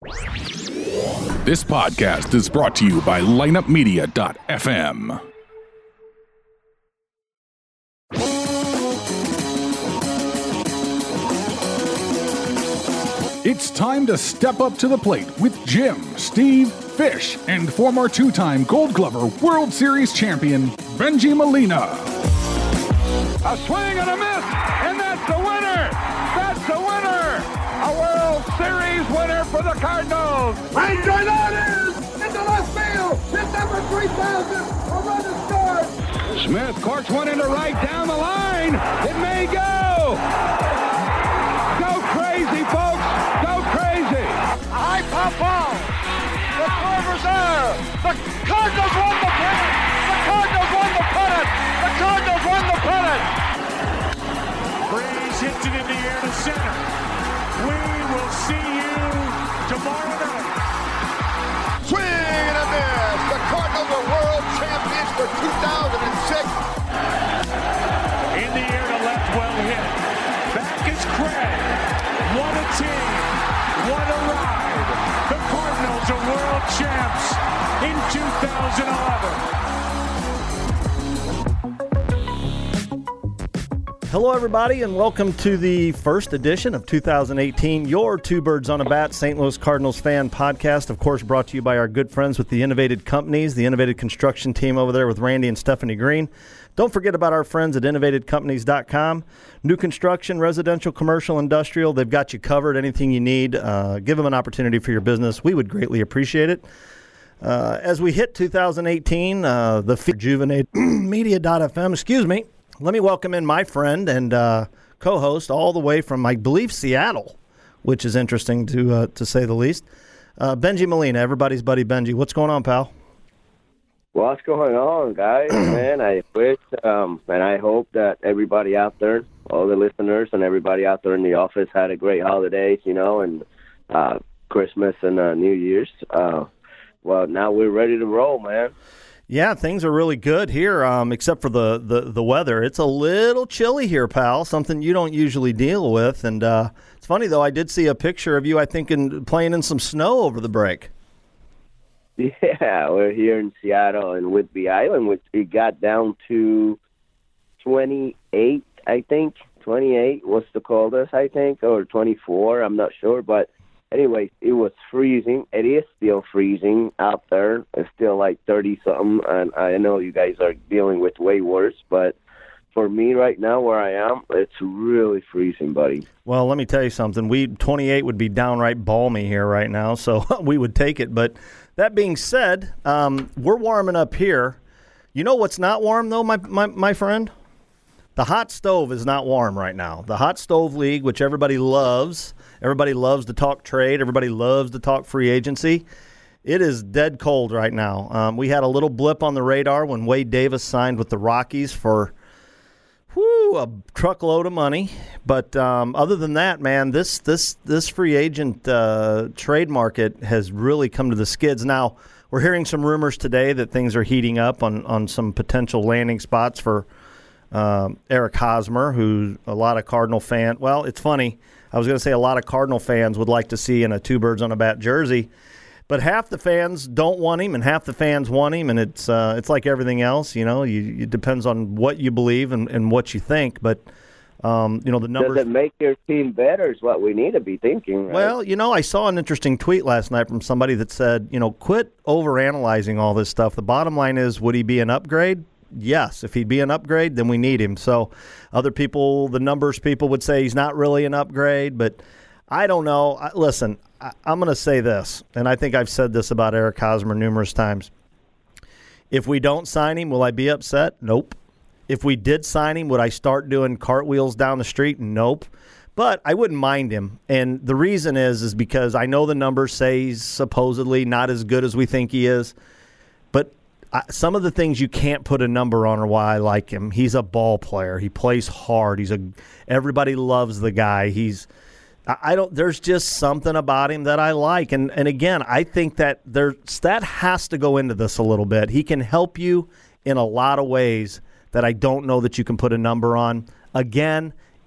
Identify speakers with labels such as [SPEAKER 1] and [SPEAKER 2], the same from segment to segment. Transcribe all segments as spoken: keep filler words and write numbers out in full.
[SPEAKER 1] This podcast is brought to you by lineup media dot f m. It's time to step up to the plate with Jim, Steve, Fish, and former two-time Gold Glover World Series champion, Bengie Molina.
[SPEAKER 2] A swing and a miss, and that's the winner! That's the winner! A World Series winner for the Cardinals!
[SPEAKER 3] Right drive out is into left field! Hit number three thousand! A run is scored!
[SPEAKER 2] Smith corks one into right down the line! It may go! Go crazy, folks! Go crazy!
[SPEAKER 3] A high pop ball! The Corvers are! The Cardinals won the pennant! The Cardinals won the pennant! The Cardinals won the pennant!
[SPEAKER 4] Breeze hits it in the air to center. We will see you tomorrow night.
[SPEAKER 3] Swing and a miss! The Cardinals are world champions for two thousand six!
[SPEAKER 4] In the air to left, well hit. Back is Craig. What a team. What a ride. The Cardinals are world champs in two thousand eleven.
[SPEAKER 5] Hello, everybody, and welcome to the first edition of two thousand eighteen, your Two Birds on a Bat Saint Louis Cardinals fan podcast, of course, brought to you by our good friends with the Innovated Companies, the Innovated Construction team over there with Randy and Stephanie Green. Don't forget about our friends at innovated companies dot com. New construction, residential, commercial, industrial, they've got you covered, anything you need. Uh, give them an opportunity for your business. We would greatly appreciate it. Uh, as we hit two thousand eighteen, uh, the rejuvenate media dot f m, excuse me, let me welcome in my friend and uh, co-host all the way from, I believe, Seattle, which is interesting to uh, to say the least. Uh, Bengie Molina, everybody's buddy Bengie. What's going on, pal?
[SPEAKER 6] What's going on, guys? Man, I wish um, and I hope that everybody out there, all the listeners and everybody out there in the office had a great holidays, you know, and uh, Christmas and uh, New Year's. Uh, well, now we're ready to roll, man.
[SPEAKER 5] Yeah, things are really good here, um, except for the, the, the weather. It's a little chilly here, pal, something you don't usually deal with. And uh, it's funny, though, I did see a picture of you, I think, in, playing in some snow over the break.
[SPEAKER 6] Yeah, we're here in Seattle and Whidbey Island, which it got down to twenty-eight, I think. twenty-eight was the coldest, I think, or twenty-four, I'm not sure, but anyway, it was freezing. It is still freezing out there. It's still like thirty-something, and I know you guys are dealing with way worse, but for me right now where I am, it's really freezing, buddy.
[SPEAKER 5] Well, let me tell you something. We twenty-eight would be downright balmy here right now, so we would take it. But that being said, um, we're warming up here. You know what's not warm, though, my, my, my friend? The hot stove is not warm right now. The hot stove league, which everybody loves, everybody loves to talk trade, everybody loves to talk free agency, it is dead cold right now. Um, we had a little blip on the radar when Wade Davis signed with the Rockies for whew, a truckload of money. But um, other than that, man, this this this free agent uh, trade market has really come to the skids. Now, we're hearing some rumors today that things are heating up on, on some potential landing spots for Um, Eric Hosmer, who a lot of Cardinal fan. Well, it's funny. I was going to say a lot of Cardinal fans would like to see in a Two Birds on a Bat jersey, but half the fans don't want him, and half the fans want him, and it's uh, it's like everything else. You know, you, it depends on what you believe and, and what you think. But um, you know, the numbers.
[SPEAKER 6] Does it make your team better? Is what we need to be thinking. Right?
[SPEAKER 5] Well, you know, I saw an interesting tweet last night from somebody that said, you know, quit overanalyzing all this stuff. The bottom line is, would he be an upgrade? Yes, if he'd be an upgrade, then we need him. So other people, the numbers people would say he's not really an upgrade, but I don't know. I, listen, I, I'm going to say this, and I think I've said this about Eric Hosmer numerous times. If we don't sign him, will I be upset? Nope. If we did sign him, would I start doing cartwheels down the street? Nope. But I wouldn't mind him. And the reason is, is because I know the numbers say he's supposedly not as good as we think he is. But I, some of the things you can't put a number on are why I like him. He's a ball player. He plays hard. He's a everybody loves the guy. He's I, I don't there's just something about him that I like. And and again, I think that there that has to go into this a little bit. He can help you in a lot of ways that I don't know that you can put a number on. Again,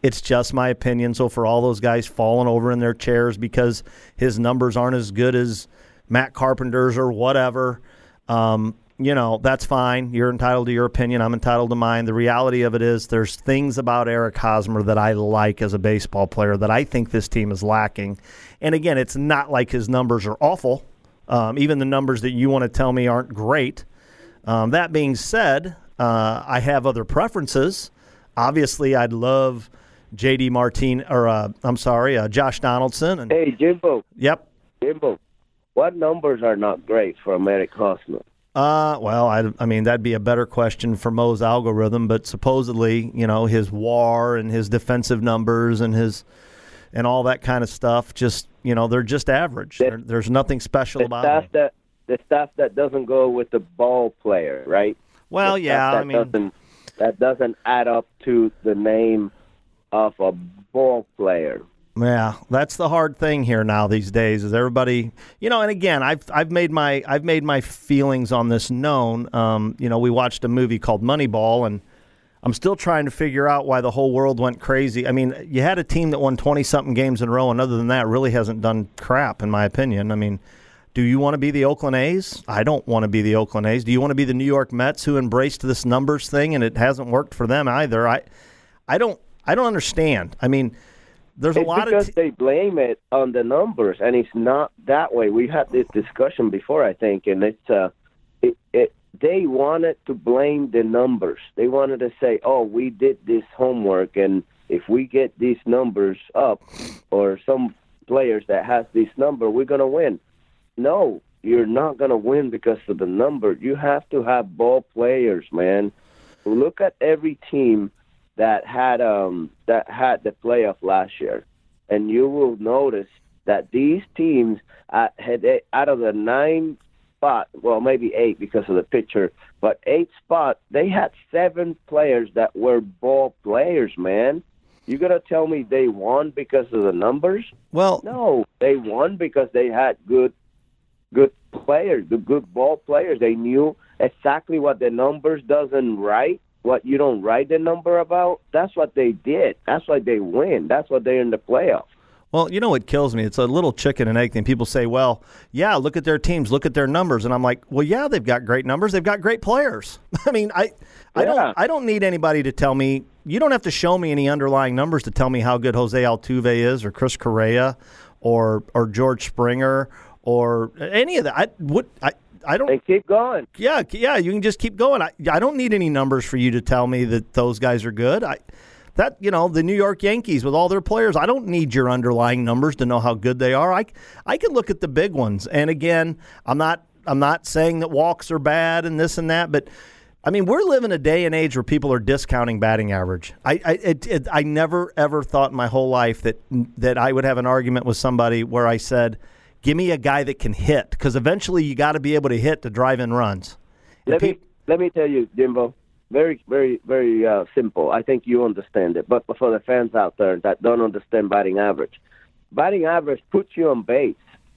[SPEAKER 5] It's just my opinion. So for all those guys falling over in their chairs because his numbers aren't as good as Matt Carpenter's or whatever, um, you know, that's fine. You're entitled to your opinion. I'm entitled to mine. The reality of it is there's things about Eric Hosmer that I like as a baseball player that I think this team is lacking. And again, it's not like his numbers are awful. Um, even the numbers that you want to tell me aren't great. Um, that being said, uh, I have other preferences. Obviously, I'd love J D Martin, or uh, I'm sorry, uh, Josh Donaldson. And,
[SPEAKER 6] hey, Jimbo.
[SPEAKER 5] Yep.
[SPEAKER 6] Jimbo, what numbers are not great for Eric Hosmer?
[SPEAKER 5] Uh, well, I, I mean, that'd be a better question for Mo's algorithm, but supposedly, you know, his W A R and his defensive numbers and his and all that kind of stuff, just, you know, they're just average.
[SPEAKER 6] The,
[SPEAKER 5] there, there's nothing special
[SPEAKER 6] the
[SPEAKER 5] about
[SPEAKER 6] stuff
[SPEAKER 5] them.
[SPEAKER 6] That, the stuff that doesn't go with the ball player, right?
[SPEAKER 5] Well,
[SPEAKER 6] the
[SPEAKER 5] yeah,
[SPEAKER 6] that
[SPEAKER 5] I mean.
[SPEAKER 6] Doesn't, that doesn't add up to the name of a ball player.
[SPEAKER 5] Yeah, that's the hard thing here now these days is everybody, you know, and again, I've I've made my I've made my feelings on this known. Um, you know, we watched a movie called Moneyball, and I'm still trying to figure out why the whole world went crazy. I mean, you had a team that won twenty-something games in a row, and other than that, really hasn't done crap, in my opinion. I mean, do you want to be the Oakland A's? I don't want to be the Oakland A's. Do you want to be the New York Mets who embraced this numbers thing, and it hasn't worked for them either? I, I don't I don't understand. I mean, there's a
[SPEAKER 6] it's
[SPEAKER 5] lot
[SPEAKER 6] because
[SPEAKER 5] of t-
[SPEAKER 6] they blame it on the numbers, and it's not that way. We had this discussion before, I think, and it's uh, it, it they wanted to blame the numbers. They wanted to say, "Oh, we did this homework, and if we get these numbers up, or some players that has this number, we're gonna win." No, you're not gonna win because of the number. You have to have ball players, man. Look at every team that had um that had the playoff last year, and you will notice that these teams uh, had out of the nine spot, well maybe eight because of the pitcher, but eight spot they had seven players that were ball players. Man, you gonna tell me they won because of the numbers?
[SPEAKER 5] Well,
[SPEAKER 6] no, they won because they had good good players, the good ball players. They knew exactly what the numbers doesn't write. What you don't write the number about, that's what they did. That's why they win. That's why they're in the playoffs.
[SPEAKER 5] Well, you know what kills me? It's a little chicken and egg thing. People say, well, yeah, look at their teams, look at their numbers. And I'm like, well, yeah, they've got great numbers. They've got great players. I mean, I I
[SPEAKER 6] yeah.
[SPEAKER 5] don't I don't need anybody to tell me. You don't have to show me any underlying numbers to tell me how good Jose Altuve is or Chris Correa or or George Springer or any of that. I would I I don't.
[SPEAKER 6] And keep going.
[SPEAKER 5] Yeah, yeah. You can just keep going. I, I don't need any numbers for you to tell me that those guys are good. I, that you know, the New York Yankees with all their players. I don't need your underlying numbers to know how good they are. I, I can look at the big ones. And again, I'm not. I'm not saying that walks are bad and this and that, but I mean, we're living a day and age where people are discounting batting average. I, I, it, it, I never ever thought in my whole life that that I would have an argument with somebody where I said, give me a guy that can hit, because eventually you got to be able to hit to drive in runs.
[SPEAKER 6] Let me let me tell you, Jimbo, very, very, very uh, simple. I think you understand it. But for the fans out there that don't understand batting average, batting average puts you on base,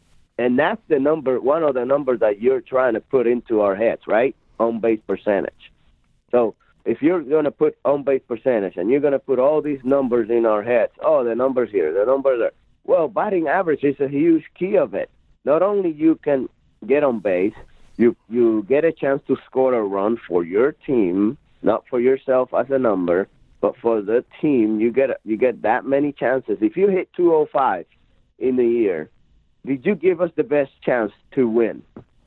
[SPEAKER 6] and that's the number, one of the numbers that you're trying to put into our heads, right? On base percentage. So if you're going to put on base percentage and you're going to put all these numbers in our heads, oh, the numbers here, the numbers there. Well, batting average is a huge key of it. Not only you can get on base, you you get a chance to score a run for your team, not for yourself as a number, but for the team. You get you get that many chances. If you hit two oh five in the year, did you give us the best chance to win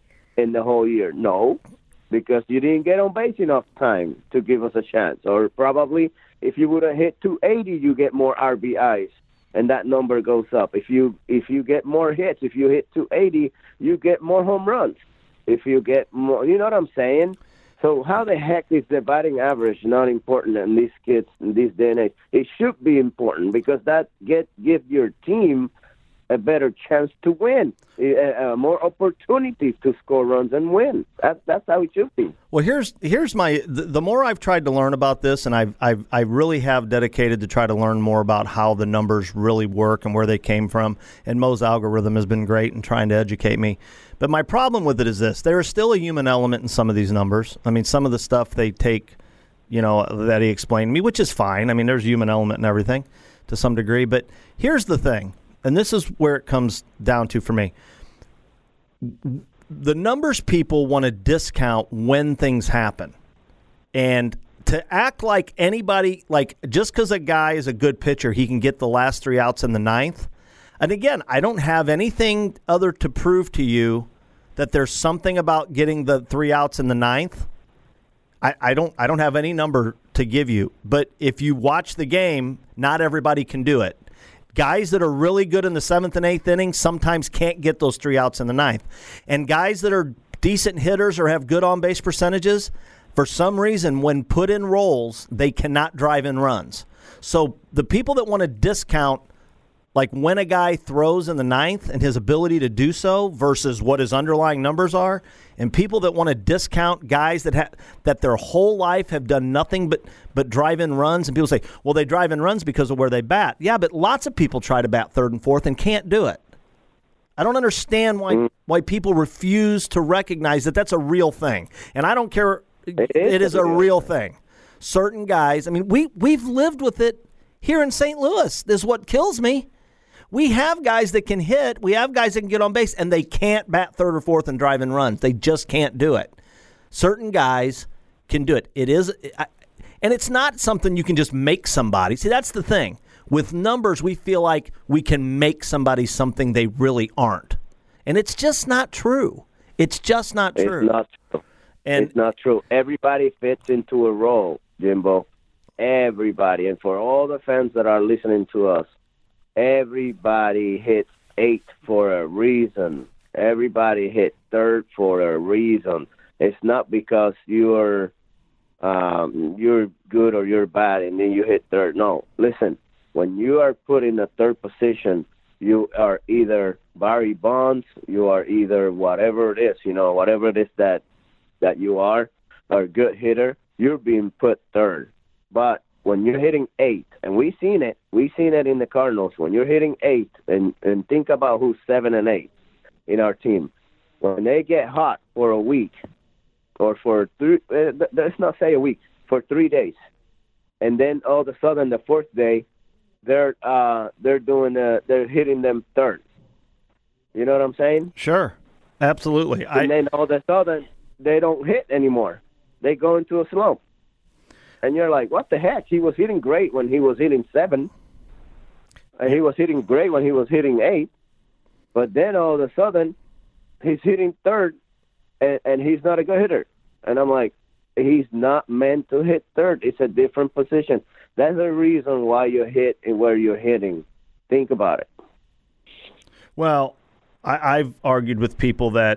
[SPEAKER 6] in the whole year? No, because you didn't get on base enough time to give us a chance. Or probably if you would have hit two eighty, you get more R B Is. And that number goes up. If you if you get more hits, if you hit two eighty, you get more home runs. If you get more, you know what I'm saying? So how the heck is the batting average not important in these kids in this day and age? It should be important because that get give your team a better chance to win, uh, more opportunities to score runs and win. That's that's how it should be.
[SPEAKER 5] Well, here's here's my the, the more I've tried to learn about this, and I've I've I really have dedicated to try to learn more about how the numbers really work and where they came from. And Mo's algorithm has been great in trying to educate me. But my problem with it is this: there is still a human element in some of these numbers. I mean, some of the stuff they take, you know, that he explained to me, which is fine. I mean, there's a human element and everything to some degree. But here's the thing, and this is where it comes down to for me. The numbers people want to discount when things happen. And to act like anybody, like just because a guy is a good pitcher, he can get the last three outs in the ninth. And again, I don't have anything other to prove to you that there's something about getting the three outs in the ninth. I, I don't I don't have any number to give you. But if you watch the game, not everybody can do it. Guys that are really good in the seventh and eighth innings sometimes can't get those three outs in the ninth. And guys that are decent hitters or have good on-base percentages, for some reason, when put in roles, they cannot drive in runs. So the people that want to discount like when a guy throws in the ninth and his ability to do so versus what his underlying numbers are, and people that want to discount guys that ha- that their whole life have done nothing but, but drive in runs, and people say, well, they drive in runs because of where they bat. Yeah, but lots of people try to bat third and fourth and can't do it. I don't understand why why people refuse to recognize that that's a real thing. And I don't care. It is, it is a real thing. Certain guys, I mean, we, we've lived with it here in Saint Louis. This is what kills me. We have guys that can hit. We have guys that can get on base, and they can't bat third or fourth and drive in runs. They just can't do it. Certain guys can do it. It is, and it's not something you can just make somebody. See, that's the thing. With numbers, we feel like we can make somebody something they really aren't. And it's just not true. It's just not true.
[SPEAKER 6] It's not true. And it's not true. Everybody fits into a role, Jimbo. Everybody. And for all the fans that are listening to us, everybody hits eight for a reason. Everybody hit third for a reason. It's not because you're um, you're good or you're bad and then you hit third. No, listen. When you are put in the third position, you are either Barry Bonds, you are either whatever it is, you know, whatever it is that that you are, a good hitter, you're being put third. But when you're hitting eight, and we've seen it, we've seen it in the Cardinals, when you're hitting eight, and, and think about who's seven and eight in our team. When they get hot for a week, or for three, uh, let's not say a week, for three days, and then all of a sudden the fourth day, they're uh, they're doing uh, they're hitting them third. You know what I'm saying?
[SPEAKER 5] Sure, absolutely.
[SPEAKER 6] And I... then all of a sudden they don't hit anymore. They go into a slump. And you're like, what the heck? He was hitting great when he was hitting seven. And he was hitting great when he was hitting eight. But then all of a sudden, he's hitting third, and, and he's not a good hitter. And I'm like, he's not meant to hit third. It's a different position. That's the reason why you hit where you're hitting. Think about it.
[SPEAKER 5] Well, I, I've argued with people that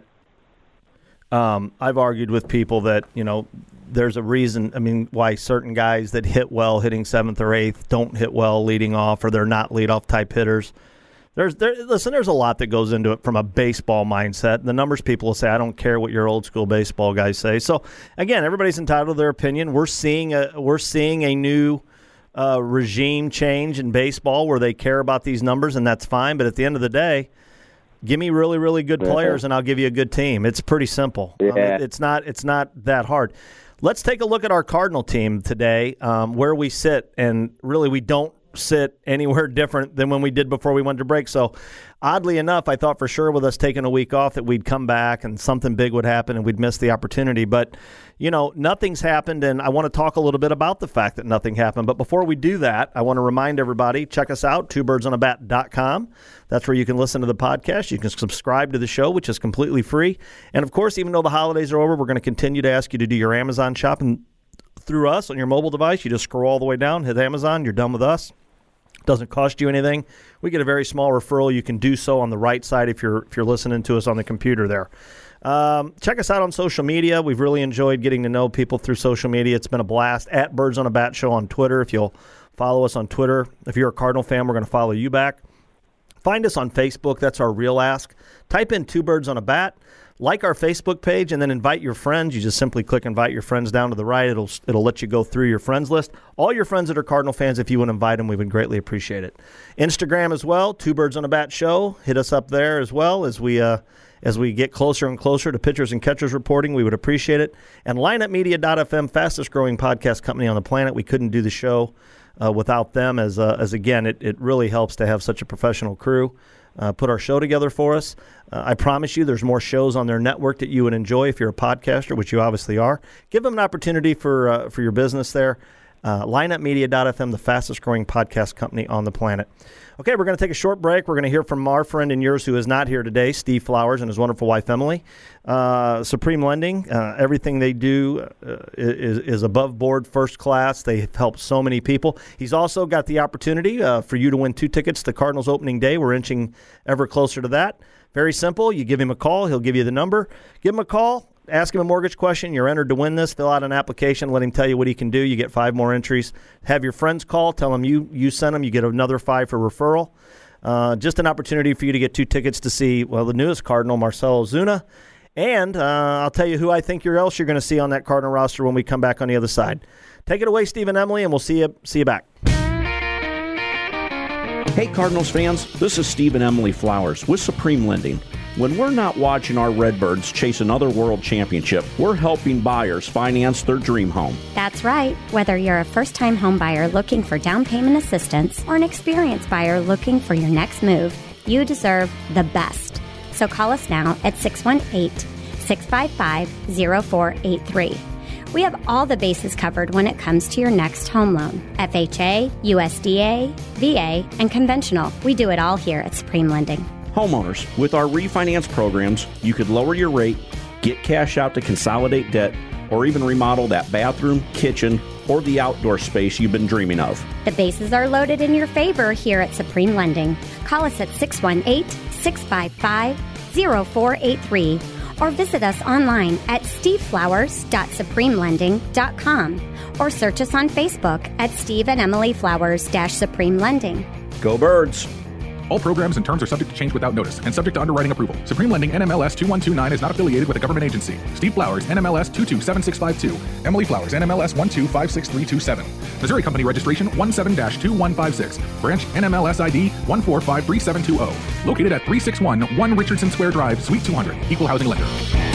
[SPEAKER 5] um, I've argued with people that, you know, there's a reason, I mean, why certain guys that hit well hitting seventh or eighth don't hit well leading off, or they're not leadoff type hitters. There's there listen, there's a lot that goes into it from a baseball mindset. The numbers people will say, I don't care what your old school baseball guys say. So again, everybody's entitled to their opinion. We're seeing a we're seeing a new uh, regime change in baseball where they care about these numbers, and that's fine. But at the end of the day, give me really, really good players, and I'll give you a good team. It's pretty simple.
[SPEAKER 6] Yeah.
[SPEAKER 5] Um, it, it's not it's not that hard. Let's take a look at our Cardinal team today, um, where we sit, and really we don't sit anywhere different than when we did before we went to break. So oddly enough, I thought for sure with us taking a week off that we'd come back and something big would happen and we'd miss the opportunity. But, you know, nothing's happened, and I want to talk a little bit about the fact that nothing happened. But before we do that, I want to remind everybody, check us out, two birds on a bat dot com. That's where you can listen to the podcast. You can subscribe to the show, which is completely free. And, of course, even though the holidays are over, we're going to continue to ask you to do your Amazon shopping through us on your mobile device. You just scroll all the way down, hit Amazon, you're done with us. Doesn't cost you anything. We get a very small referral. You can do so on the right side if you're if you're listening to us on the computer there. Um, check us out on social media. We've really enjoyed getting to know people through social media. It's been a blast. At Birds on a Bat Show on Twitter. If you'll follow us on Twitter. If you're a Cardinal fan, we're going to follow you back. Find us on Facebook. That's our real ask. Type in Two Birds on a Bat. Like our Facebook page, and then invite your friends. You just simply click invite your friends down to the right. It'll it'll let you go through your friends list. All your friends that are Cardinal fans, if you would invite them, we would greatly appreciate it. Instagram as well, Two Birds on a Bat Show. Hit us up there as well as we uh, as we get closer and closer to pitchers and catchers reporting. We would appreciate it. And lineup media dot f m, fastest growing podcast company on the planet. We couldn't do the show uh, without them, as, uh, as again, it, it really helps to have such a professional crew uh, put our show together for us. Uh, I promise you there's more shows on their network that you would enjoy if you're a podcaster, which you obviously are. Give them an opportunity for uh, for your business there. Uh, lineup media dot f m, the fastest growing podcast company on the planet. Okay, we're going to take a short break. We're going to hear from our friend and yours who is not here today, Steve Flowers, and his wonderful wife, Emily. Uh, Supreme Lending, uh, everything they do uh, is, is above board, first class. They've helped so many people. He's also got the opportunity uh, for you to win two tickets to Cardinals opening day. We're inching ever closer to that. Very simple. You give him a call. He'll give you the number. Give him a call. Ask him a mortgage question. You're entered to win this. Fill out an application. Let him tell you what he can do. You get five more entries. Have your friends call. Tell them you, you sent them. You get another five for referral. Uh, just an opportunity for you to get two tickets to see, well, the newest Cardinal, Marcell Ozuna. And uh, I'll tell you who I think you're else you're going to see on that Cardinal roster when we come back on the other side. Take it away, Steve and Emily, and we'll see you, see you back.
[SPEAKER 7] Hey, Cardinals fans, this is Steve and Emily Flowers with Supreme Lending. When we're not watching our Redbirds chase another world championship, we're helping buyers finance their dream home.
[SPEAKER 8] That's right. Whether you're a first-time home buyer looking for down payment assistance or an experienced buyer looking for your next move, you deserve the best. So call us now at six one eight, six five five, zero four eight three. We have all the bases covered when it comes to your next home loan. F H A, U S D A, V A, and conventional. We do it all here at Supreme Lending.
[SPEAKER 7] Homeowners, with our refinance programs, you could lower your rate, get cash out to consolidate debt, or even remodel that bathroom, kitchen, or the outdoor space you've been dreaming of.
[SPEAKER 8] The bases are loaded in your favor here at Supreme Lending. Call us at six one eight, six five five, zero four eight three or visit us online at steve flowers dot supreme lending dot com or search us on Facebook at Steve and Emily Flowers Supreme Lending.
[SPEAKER 7] Go Birds!
[SPEAKER 1] All programs and terms are subject to change without notice and subject to underwriting approval. Supreme Lending N M L S two one two nine is not affiliated with a government agency. Steve Flowers N M L S two two seven six five two. Emily Flowers N M L S one two five six three two seven. Missouri Company registration one seven dash two one five six. Branch N M L S I D one four five three seven two zero. Located at three six one one Richardson Square Drive, Suite two hundred. Equal housing lender.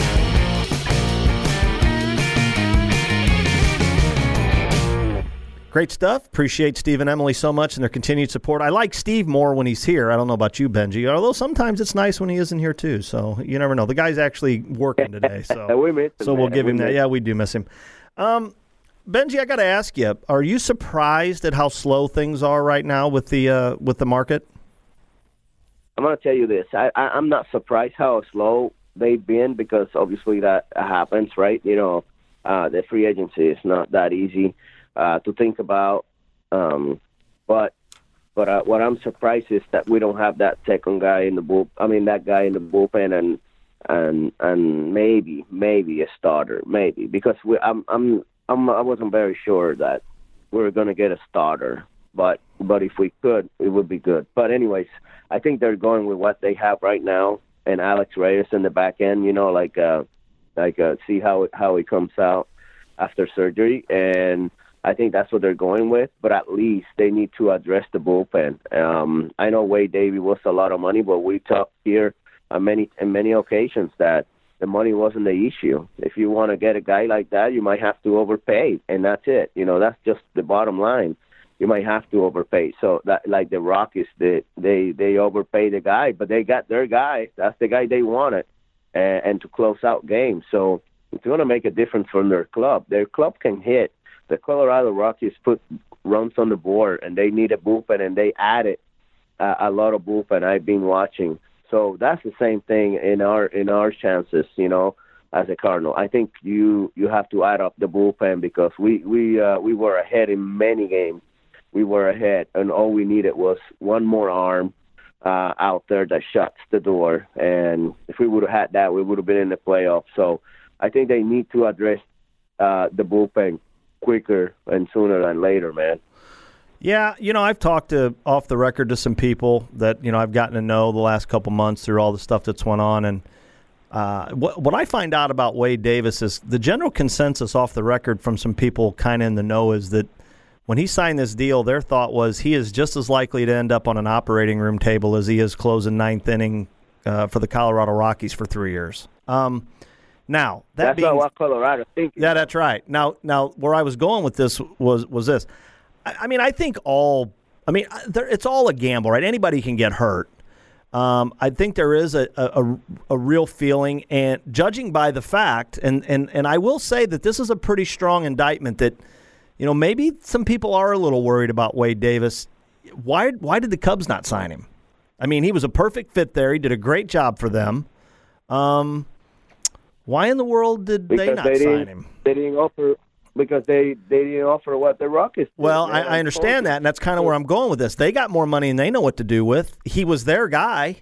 [SPEAKER 5] Great stuff. Appreciate Steve and Emily so much and their continued support. I like Steve more when he's here. I don't know about you, Benji, although sometimes it's nice when he isn't here too. So you never know. The guy's actually working today, so
[SPEAKER 6] we miss him,
[SPEAKER 5] so we'll
[SPEAKER 6] man.
[SPEAKER 5] give him
[SPEAKER 6] we
[SPEAKER 5] that. Yeah, we do miss him. Um, Benji, I got to ask you: are you surprised at how slow things are right now with the uh, with the market?
[SPEAKER 6] I'm going to tell you this. I, I, I'm not surprised how slow they've been because obviously that happens, right? You know, uh, the free agency is not that easy. Uh, to think about, um, but but uh, what I'm surprised is that we don't have that second guy in the bull. I mean, that guy in the bullpen, and and and maybe maybe a starter, maybe because we, I'm I'm I'm I wasn't very sure that we were going to get a starter, but but if we could, it would be good. But anyways, I think they're going with what they have right now, and Alex Reyes in the back end. You know, like uh, like uh, see how it, how he comes out after surgery and. I think that's what they're going with, but at least they need to address the bullpen. Um, I know Wade Davey was a lot of money, but we talked here on many on many occasions that the money wasn't the issue. If you want to get a guy like that, you might have to overpay, and that's it. You know, that's just the bottom line. You might have to overpay. So that, like the Rockies, they they they overpay the guy, but they got their guy. That's the guy they wanted, and, and to close out games. So if you want to make a difference from their club, their club can hit. The Colorado Rockies put runs on the board, and they need a bullpen, and they added uh, a lot of bullpen. I've been watching, so that's the same thing in our in our chances, you know, as a Cardinal. I think you you have to add up the bullpen because we we uh, we were ahead in many games. We were ahead, and all we needed was one more arm uh, out there that shuts the door. And if we would have had that, we would have been in the playoffs. So I think they need to address uh, the bullpen quicker and sooner than later, man.
[SPEAKER 5] Yeah, you know, I've talked to off the record to some people that, you know, I've gotten to know the last couple months through all the stuff that's went on. And uh, what, what I find out about Wade Davis is the general consensus off the record from some people kind of in the know is that when he signed this deal, their thought was he is just as likely to end up on an operating room table as he is closing ninth inning uh, for the Colorado Rockies for three years. Um, now that
[SPEAKER 6] that's
[SPEAKER 5] being,
[SPEAKER 6] not what Colorado thinks.
[SPEAKER 5] Yeah, that's right. Now, now where I was going with this was was this. I, I mean, I think all. I mean, there, it's all a gamble, right? Anybody can get hurt. Um, I think there is a, a, a real feeling, and judging by the fact, and, and, and I will say that this is a pretty strong indictment that, you know, maybe some people are a little worried about Wade Davis. Why why did the Cubs not sign him? I mean, he was a perfect fit there. He did a great job for them. Um, why in the world did
[SPEAKER 6] because
[SPEAKER 5] they not
[SPEAKER 6] they
[SPEAKER 5] sign him?
[SPEAKER 6] They didn't offer because they, they didn't offer what the Rockies did.
[SPEAKER 5] Well, I, I understand that, and that's kind of where I'm going with this. They got more money and they know what to do with. He was their guy.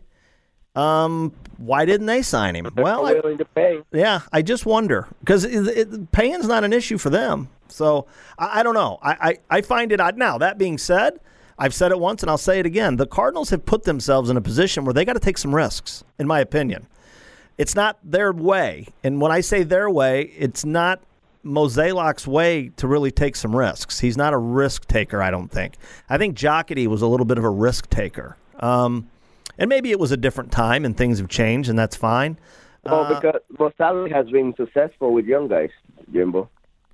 [SPEAKER 5] Um, why didn't they sign him?
[SPEAKER 6] They're
[SPEAKER 5] well, I,
[SPEAKER 6] willing to pay.
[SPEAKER 5] Yeah, I just wonder because paying's not an issue for them. So I, I don't know. I, I, I find it odd. Now, that being said, I've said it once and I'll say it again. The Cardinals have put themselves in a position where they got to take some risks, in my opinion. It's not their way. And when I say their way, it's not Mozeliak's way to really take some risks. He's not a risk taker, I don't think. I think Jocketty was a little bit of a risk taker. Um, and maybe it was a different time and things have changed, and that's fine.
[SPEAKER 6] Well,
[SPEAKER 5] uh,
[SPEAKER 6] because Mozeliak has been successful with young guys, Jimbo.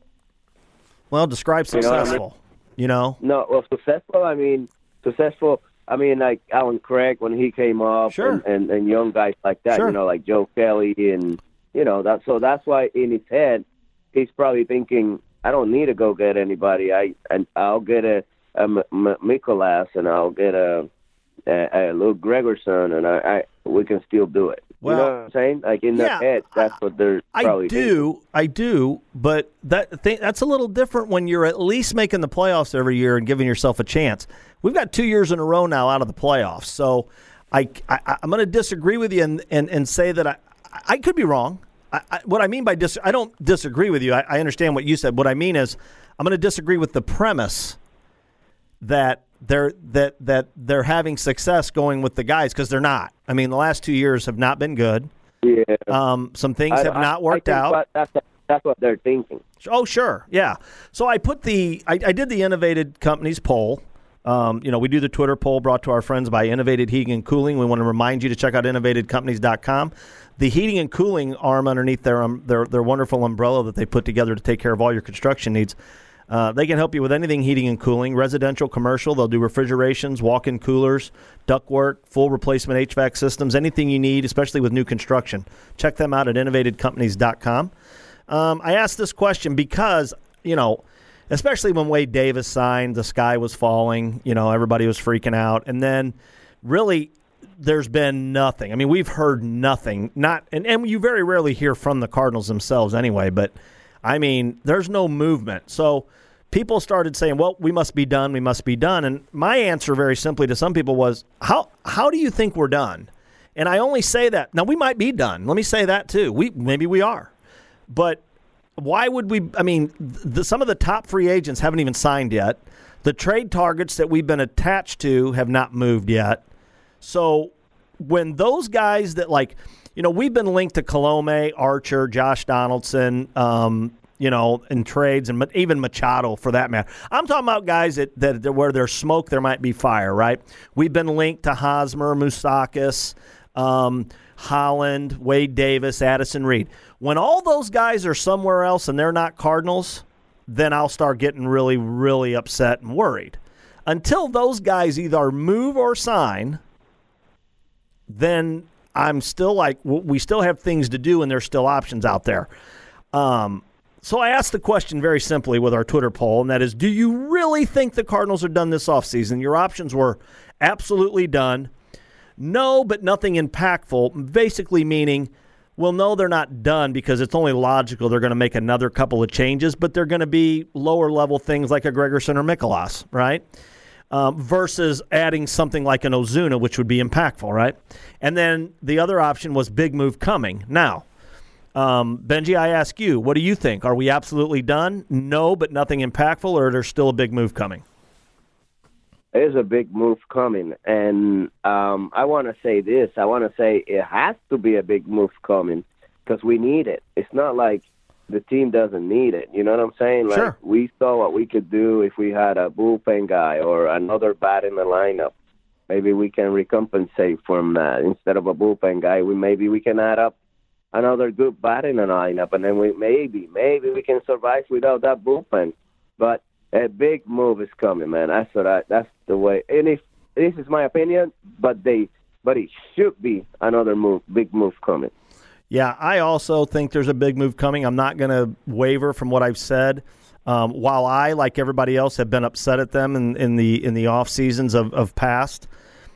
[SPEAKER 5] Well, describe successful,
[SPEAKER 6] you know, I mean?
[SPEAKER 5] you know?
[SPEAKER 6] No, well, successful, I mean, successful, I mean, like Alan Craig when he came up,
[SPEAKER 5] Sure.
[SPEAKER 6] and, and, and young guys like that,
[SPEAKER 5] Sure.
[SPEAKER 6] you know, like Joe Kelly, and, you know, that. So that's why in his head, he's probably thinking, I don't need to go get anybody. I and I'll get a, a M- M- Mikolas, and I'll get a, a, a Luke Gregerson, and I, I we can still do it.
[SPEAKER 5] Well,
[SPEAKER 6] you know what I'm saying? Like in
[SPEAKER 5] yeah,
[SPEAKER 6] their head, that's what they're
[SPEAKER 5] I
[SPEAKER 6] probably
[SPEAKER 5] do,
[SPEAKER 6] thinking.
[SPEAKER 5] I do, but that th- that's a little different when you're at least making the playoffs every year and giving yourself a chance. We've got two years in a row now out of the playoffs, so I, I I'm going to disagree with you and, and, and say that I I could be wrong. I, I, what I mean by dis- I don't disagree with you. I, I understand what you said. What I mean is I'm going to disagree with the premise that they're that that they're having success going with the guys because they're not. I mean, the last two years have not been good.
[SPEAKER 6] Yeah.
[SPEAKER 5] Um, some things
[SPEAKER 6] I,
[SPEAKER 5] have
[SPEAKER 6] I,
[SPEAKER 5] not worked
[SPEAKER 6] I think
[SPEAKER 5] out.
[SPEAKER 6] what- That's that's what they're thinking.
[SPEAKER 5] Oh, sure, yeah. So I put the I, I did the Innovated Companies poll. Um, you know, we do the Twitter poll brought to our friends by Innovated Heating and Cooling. We want to remind you to check out innovated companies dot com. The heating and cooling arm underneath their um, their their wonderful umbrella that they put together to take care of all your construction needs. Uh, they can help you with anything heating and cooling, residential, commercial. They'll do refrigerations, walk-in coolers, ductwork, full replacement H V A C systems, anything you need, especially with new construction. Check them out at innovated companies dot com. Um, I asked this question because, you know, especially when Wade Davis signed, the sky was falling. You know, everybody was freaking out. And then really there's been nothing. I mean, we've heard nothing. Not and, and you very rarely hear from the Cardinals themselves anyway, but I mean, there's no movement. So people started saying, well, we must be done. We must be done. And my answer very simply to some people was, how how do you think we're done? And I only say that. Now, we might be done. Let me say that, too. We Maybe we are. But why would we? I mean, the, some of the top free agents haven't even signed yet. The trade targets that we've been attached to have not moved yet. So when those guys that, like, you know, we've been linked to Colome, Archer, Josh Donaldson, um, you know, in trades, and even Machado for that matter. I'm talking about guys that, that, that where there's smoke, there might be fire, right? We've been linked to Hosmer, Moustakas, um, Holland, Wade Davis, Addison Reed. When all those guys are somewhere else and they're not Cardinals, then I'll start getting really, really upset and worried. Until those guys either move or sign, then I'm still like, we still have things to do and there's still options out there. Um, so I asked the question very simply with our Twitter poll, and that is, do you really think the Cardinals are done this offseason? Your options were absolutely done. No, but nothing impactful, basically meaning, well, no, they're not done because it's only logical they're going to make another couple of changes, but they're going to be lower-level things like a Gregerson or Mikolas, right? Um, versus adding something like an Ozuna, which would be impactful, right? And then the other option was big move coming. Now, um, Benji, I ask you, what do you think? Are we absolutely done? No, but nothing impactful, or there's still a big move coming?
[SPEAKER 6] There's a big move coming, and um, I want to say this. I want to say it has to be a big move coming because we need it. It's not like the team doesn't need it. You know what I'm saying? Like,
[SPEAKER 5] sure.
[SPEAKER 6] We saw what we could do if we had a bullpen guy or another bat in the lineup. maybe we can recompensate from that. Instead of a bullpen guy, we maybe we can add up another good bat in the lineup, and then we maybe, maybe we can survive without that bullpen. But a big move is coming, man. That's what I, that's the way. And if this is my opinion, but they, but it should be another move, big move coming.
[SPEAKER 5] Yeah, I also think there's a big move coming. I'm not going to waver from what I've said. Um, while I, like everybody else, have been upset at them in, in the in the off seasons of, of past,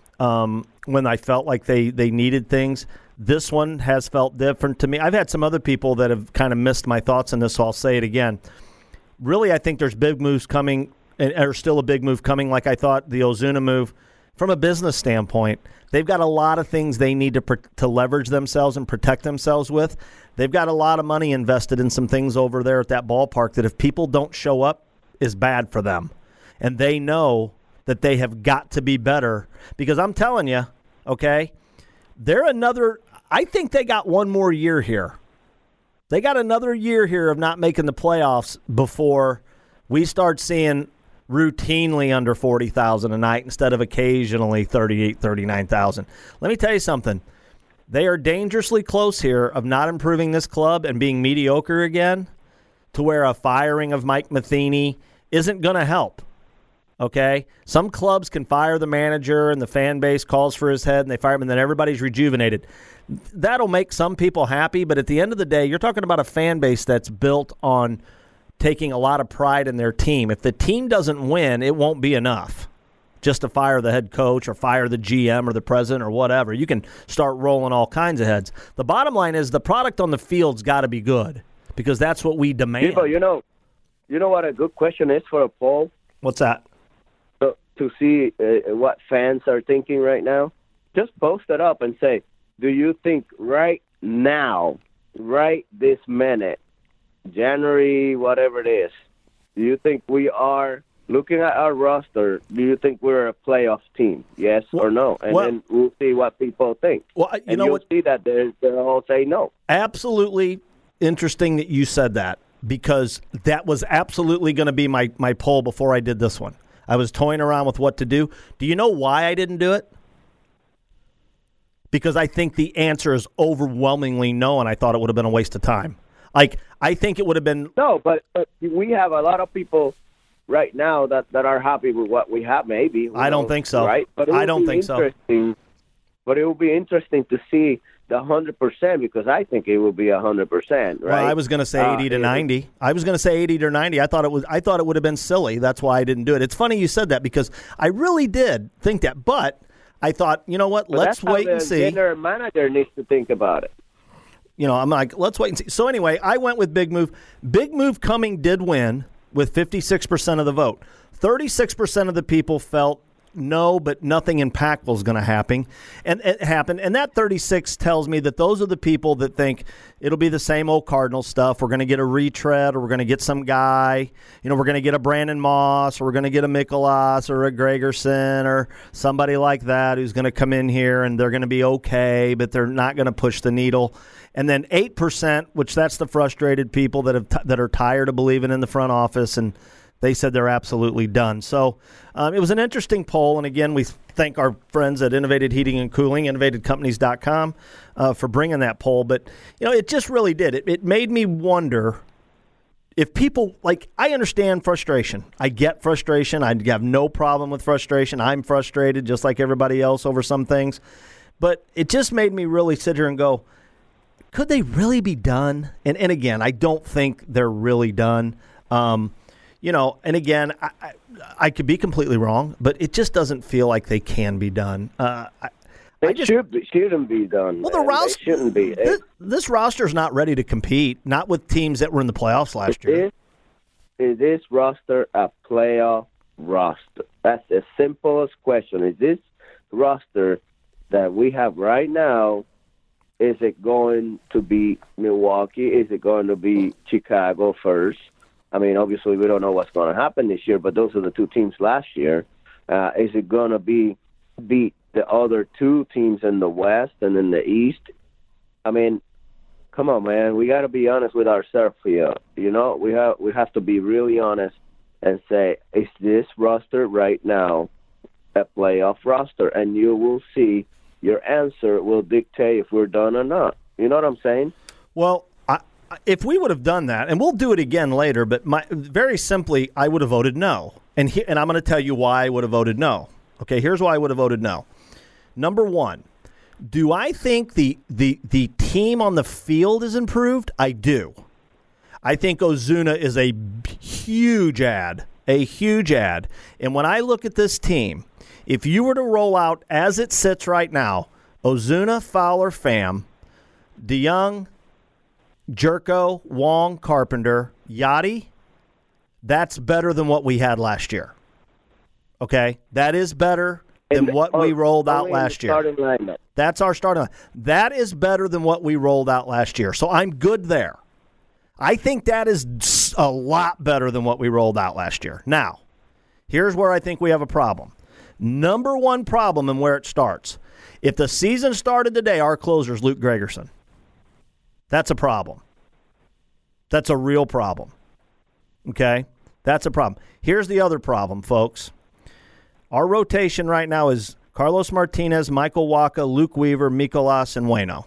[SPEAKER 5] um, when I felt like they, they needed things, this one has felt different to me. I've had some other people that have kind of missed my thoughts on this, so I'll say it again. Really, I think there's big moves coming, or still a big move coming, like I thought the Ozuna move. From a business standpoint, they've got a lot of things they need to to leverage themselves and protect themselves with. They've got a lot of money invested in some things over there at that ballpark that if people don't show up is bad for them. And they know that they have got to be better because I'm telling you, okay, they're another – I think they got one more year here. They got another year here of not making the playoffs before we start seeing – routinely under forty thousand a night instead of occasionally thirty-eight, thirty-nine thousand. Let me tell you something. They are dangerously close here of not improving this club and being mediocre again to where a firing of Mike Matheny isn't going to help. Okay? Some clubs can fire the manager and the fan base calls for his head and they fire him and then everybody's rejuvenated. That'll make some people happy, but at the end of the day, you're talking about a fan base that's built on taking a lot of pride in their team. If the team doesn't win, it won't be enough just to fire the head coach or fire the G M or the president or whatever. You can start rolling all kinds of heads. The bottom line is the product on the field's got to be good because that's what we demand.
[SPEAKER 6] People, you know, you know what a good question is for a poll?
[SPEAKER 5] What's that?
[SPEAKER 6] So, to see uh, what fans are thinking right now, just post it up and say, do you think right now, right this minute, January, whatever it is, do you think we are, looking at our roster, do you think we're a playoff team? Yes well, or no? And well, then we'll see what people think.
[SPEAKER 5] Well, you
[SPEAKER 6] and
[SPEAKER 5] know
[SPEAKER 6] you'll
[SPEAKER 5] what?
[SPEAKER 6] see that they'll all say no.
[SPEAKER 5] Absolutely interesting that you said that because that was absolutely going to be my, my poll before I did this one. I was toying around with what to do. Do you know why I didn't do it? Because I think the answer is overwhelmingly no, and I thought it would have been a waste of time. Like, I think it would have been...
[SPEAKER 6] No, but, but we have a lot of people right now that, that are happy with what we have, maybe.
[SPEAKER 5] I don't
[SPEAKER 6] knows,
[SPEAKER 5] think so.
[SPEAKER 6] Right? But
[SPEAKER 5] I don't think so.
[SPEAKER 6] But it will be interesting to see the one hundred percent because I think it will be one hundred percent, right?
[SPEAKER 5] Well, I was going to say eighty uh, to ninety. I was going to say eighty to ninety. I thought it was. I thought it would have been silly. That's why I didn't do it. It's funny you said that because I really did think that. But I thought, you know what?
[SPEAKER 6] But
[SPEAKER 5] let's
[SPEAKER 6] that's
[SPEAKER 5] wait
[SPEAKER 6] how
[SPEAKER 5] and
[SPEAKER 6] the
[SPEAKER 5] see.
[SPEAKER 6] General manager needs to think about it.
[SPEAKER 5] You know, I'm like, let's wait and see. So anyway, I went with Big Move. Big Move Coming did win with fifty-six percent of the vote. thirty-six percent of the people felt no, but nothing impactful is going to happen. And it happened. And that thirty-six tells me that those are the people that think it'll be the same old Cardinal stuff. We're going to get a retread, or we're going to get some guy. You know, we're going to get a Brandon Moss, or we're going to get a Mikolas, or a Gregerson, or somebody like that who's going to come in here and they're going to be okay, but they're not going to push the needle. And then eight percent, which that's the frustrated people that have t- that are tired of believing in the front office, and they said they're absolutely done. So um, it was an interesting poll. And, again, we thank our friends at Innovated Heating and Cooling, innovated companies dot com, uh, for bringing that poll. But, you know, it just really did. It, it made me wonder if people, like, I understand frustration. I get frustration. I have no problem with frustration. I'm frustrated just like everybody else over some things. But it just made me really sit here and go, could they really be done? And, and again, I don't think they're really done. Um You know, and again, I, I, I could be completely wrong, but it just doesn't feel like they can be done. Uh, I,
[SPEAKER 6] they
[SPEAKER 5] I just,
[SPEAKER 6] should be, shouldn't be done.
[SPEAKER 5] Well,
[SPEAKER 6] man.
[SPEAKER 5] the roster
[SPEAKER 6] shouldn't be.
[SPEAKER 5] This, this roster's not ready to compete, not with teams that were in the playoffs last
[SPEAKER 6] is
[SPEAKER 5] year.
[SPEAKER 6] This, is this roster a playoff roster? That's the simplest question. Is this roster that we have right now, is it going to be Milwaukee? Is it going to be Chicago first? I mean, obviously, we don't know what's going to happen this year, but those are the two teams last year. Uh, is it going to be beat the other two teams in the West and in the East? I mean, come on, man. We got to be honest with ourselves here. You know, we have we have to be really honest and say, is this roster right now a playoff roster, and you will see your answer will dictate if we're done or not. You know what I'm saying?
[SPEAKER 5] Well, I, if we would have done that, and we'll do it again later, but my, very simply, I would have voted no. And, he, and I'm going to tell you why I would have voted no. Okay, here's why I would have voted no. Number one, do I think the, the, the team on the field is improved? I do. I think Ozuna is a huge ad, a huge ad. And when I look at this team, if you were to roll out as it sits right now, Ozuna, Fowler, Pham, DeYoung, Jerko, Wong, Carpenter, Yachty, that's better than what we had last year. Okay? That is better than
[SPEAKER 6] And
[SPEAKER 5] what
[SPEAKER 6] oh,
[SPEAKER 5] we rolled out
[SPEAKER 6] only
[SPEAKER 5] last
[SPEAKER 6] the
[SPEAKER 5] year.
[SPEAKER 6] starting lineup.
[SPEAKER 5] That's our starting line. That is better than what we rolled out last year. So I'm good there. I think that is a lot better than what we rolled out last year. Now, here's where I think we have a problem. Number one problem and where it starts. If the season started today, our closer is Luke Gregerson. That's a problem. That's a real problem. Okay? That's a problem. Here's the other problem, folks. Our rotation right now is Carlos Martinez, Michael Wacha, Luke Weaver, Mikolas, and Waino.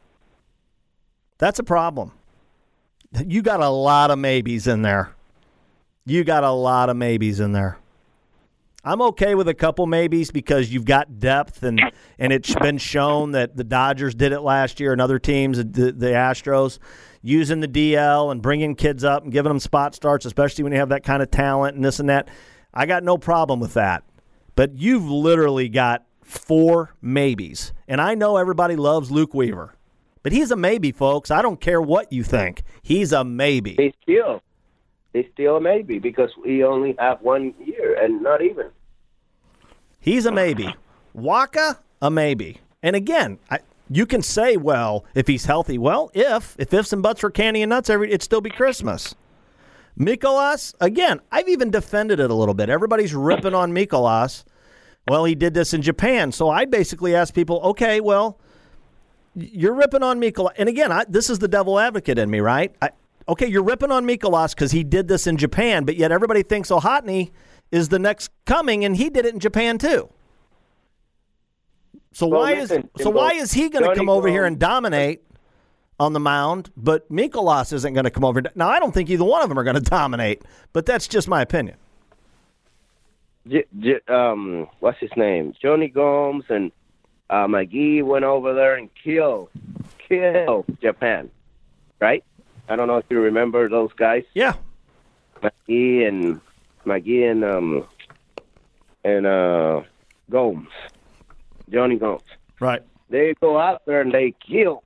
[SPEAKER 5] That's a problem. You got a lot of maybes in there. You got a lot of maybes in there. I'm okay with a couple maybes because you've got depth, and, and it's been shown that the Dodgers did it last year and other teams, the, the Astros, using the D L and bringing kids up and giving them spot starts, especially when you have that kind of talent and this and that. I got no problem with that. But you've literally got four maybes. And I know everybody loves Luke Weaver. But he's a maybe, folks. I don't care what you think. He's a maybe.
[SPEAKER 6] He's still, he's still a maybe because we only have one year and not even.
[SPEAKER 5] He's a maybe. Wacha, a maybe. And again, I, you can say, well, if he's healthy, well, if if ifs and buts were candy and nuts, every it'd still be Christmas. Mikolas, again, I've even defended it a little bit. Everybody's ripping on Mikolas. Well, he did this in Japan. So I basically asked people, okay, well, you're ripping on Mikolas. And again, I, this is the devil advocate in me, right? I, okay, you're ripping on Mikolas because he did this in Japan, but yet everybody thinks Ohtani is the next coming, and he did it in Japan too. So
[SPEAKER 6] well,
[SPEAKER 5] why
[SPEAKER 6] listen,
[SPEAKER 5] is so why is he going to come over here and dominate on the mound, but Mikolas isn't going to come over? Now, I don't think either one of them are going to dominate, but that's just my opinion.
[SPEAKER 6] J- J- um, what's his name? Johnny Gomes and uh, McGee went over there and killed, killed Japan, right? I don't know if you remember those guys.
[SPEAKER 5] Yeah,
[SPEAKER 6] McGee and McGee and um and uh Gomes, Johnny Gomes.
[SPEAKER 5] right.
[SPEAKER 6] They go out there and they kill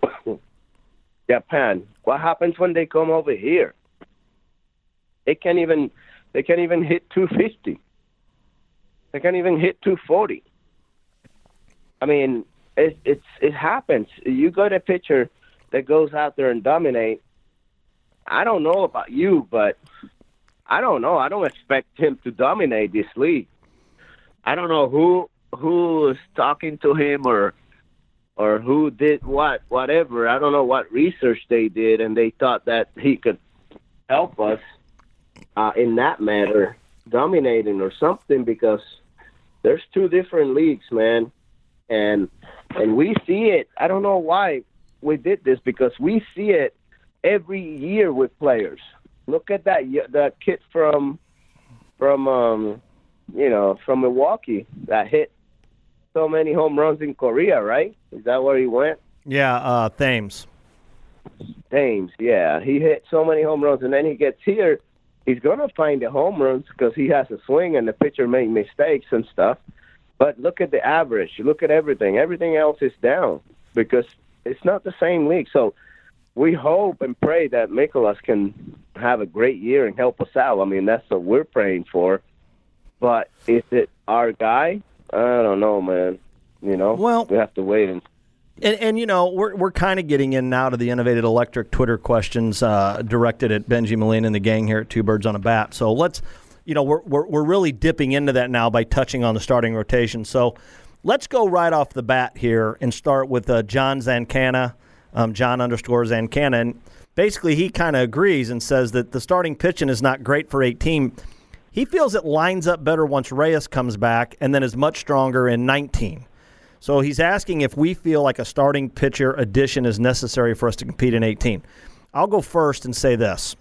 [SPEAKER 6] Japan. What happens when they come over here? They can't even they can't even hit two fifty. They can't even hit two forty. I mean, it it's it happens. You got a pitcher that goes out there and dominate. I don't know about you, but I don't know. I don't expect him to dominate this league. I don't know who who is talking to him or or who did what, whatever. I don't know what research they did, and they thought that he could help us uh, in that matter, dominating or something, because there's two different leagues, man. And and we see it. I don't know why we did this, because we see it every year with players. Look at that that kid from from um, you know from Milwaukee that hit so many home runs in Korea, right? Is that where he went?
[SPEAKER 5] Yeah, uh, Thames.
[SPEAKER 6] Thames, yeah. He hit so many home runs, and then he gets here. He's going to find the home runs because he has a swing and the pitcher made mistakes and stuff. But look at the average. Look at everything. Everything else is down because it's not the same league. So we hope and pray that Mikolas can have a great year and help us out. I mean, that's what we're praying for. But is it our guy? I don't know, man. You know,
[SPEAKER 5] well,
[SPEAKER 6] we have to wait and
[SPEAKER 5] And, and you know, we're we're kind of getting in now to the Innovated Electric Twitter questions uh, directed at Benji Molina and the gang here at Two Birds on a Bat. So let's, you know, we're, we're we're really dipping into that now by touching on the starting rotation. So let's go right off the bat here and start with uh, John Zancana, um, John underscore Zancana. And basically he kind of agrees and says that the starting pitching is not great for eighteen. He feels it lines up better once Reyes comes back and then is much stronger in nineteen. So he's asking if we feel like a starting pitcher addition is necessary for us to compete in eighteen. I'll go first and say this.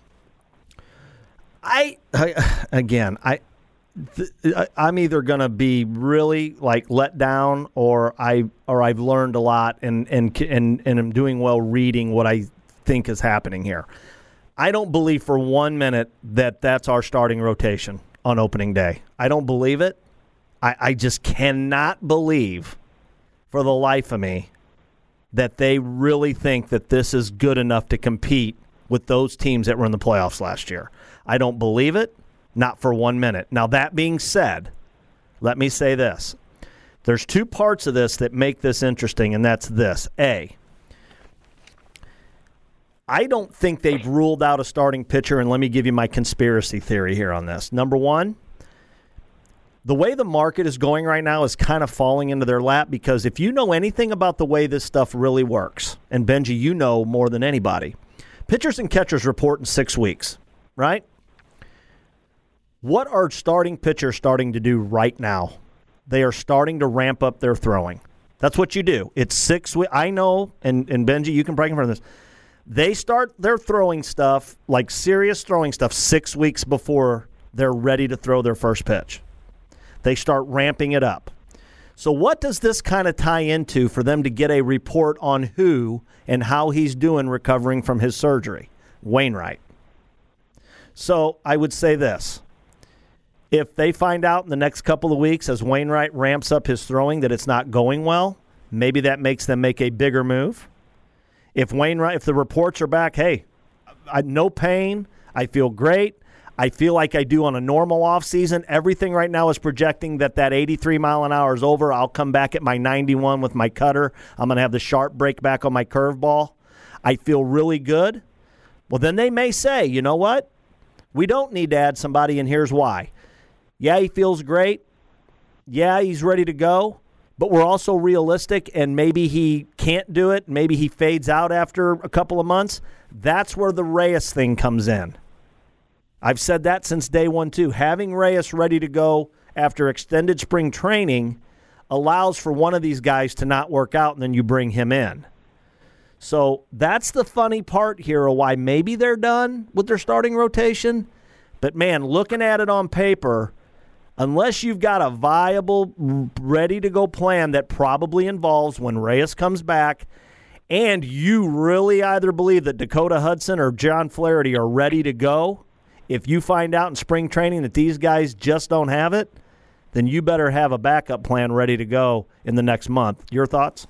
[SPEAKER 5] I, I again, I, th- I'm either going to be really like let down, or I, or I've learned a lot and and and and I'm doing well reading what I think is happening here. I don't believe for one minute that that's our starting rotation on opening day. I don't believe it. I, I just cannot believe for the life of me that they really think that this is good enough to compete with those teams that were in the playoffs last year. I don't believe it, not for one minute. Now, that being said, let me say this. There's two parts of this that make this interesting, and that's this. A, I don't think they've ruled out a starting pitcher, and let me give you my conspiracy theory here on this. Number one, the way the market is going right now is kind of falling into their lap, because if you know anything about the way this stuff really works, and Benji, you know more than anybody, pitchers and catchers report in six weeks, right? What are starting pitchers starting to do right now? They are starting to ramp up their throwing. That's what you do. It's six weeks. I know, and, and Benji, you can break in front of this. They start their throwing stuff, like serious throwing stuff, six weeks before they're ready to throw their first pitch. They start ramping it up. So what does this kind of tie into for them to get a report on who and how he's doing recovering from his surgery? Wainwright. So I would say this. If they find out in the next couple of weeks as Wainwright ramps up his throwing that it's not going well, maybe that makes them make a bigger move. If Wainwright, if the reports are back, hey, I, no pain, I feel great, I feel like I do on a normal offseason, everything right now is projecting that that eighty-three mile an hour is over. I'll come back at my ninety-one with my cutter. I'm going to have the sharp break back on my curveball. I feel really good. Well, then they may say, you know what? We don't need to add somebody, and here's why. Yeah, he feels great. Yeah, he's ready to go. But we're also realistic, and maybe he can't do it. Maybe he fades out after a couple of months. That's where the Reyes thing comes in. I've said that since day one, too. Having Reyes ready to go after extended spring training allows for one of these guys to not work out, and then you bring him in. So that's the funny part here of why maybe they're done with their starting rotation. But, man, looking at it on paper, unless you've got a viable, ready-to-go plan that probably involves when Reyes comes back, and you really either believe that Dakota Hudson or John Flaherty are ready to go, if you find out in spring training that these guys just don't have it, then you better have a backup plan ready to go in the next month. Your thoughts?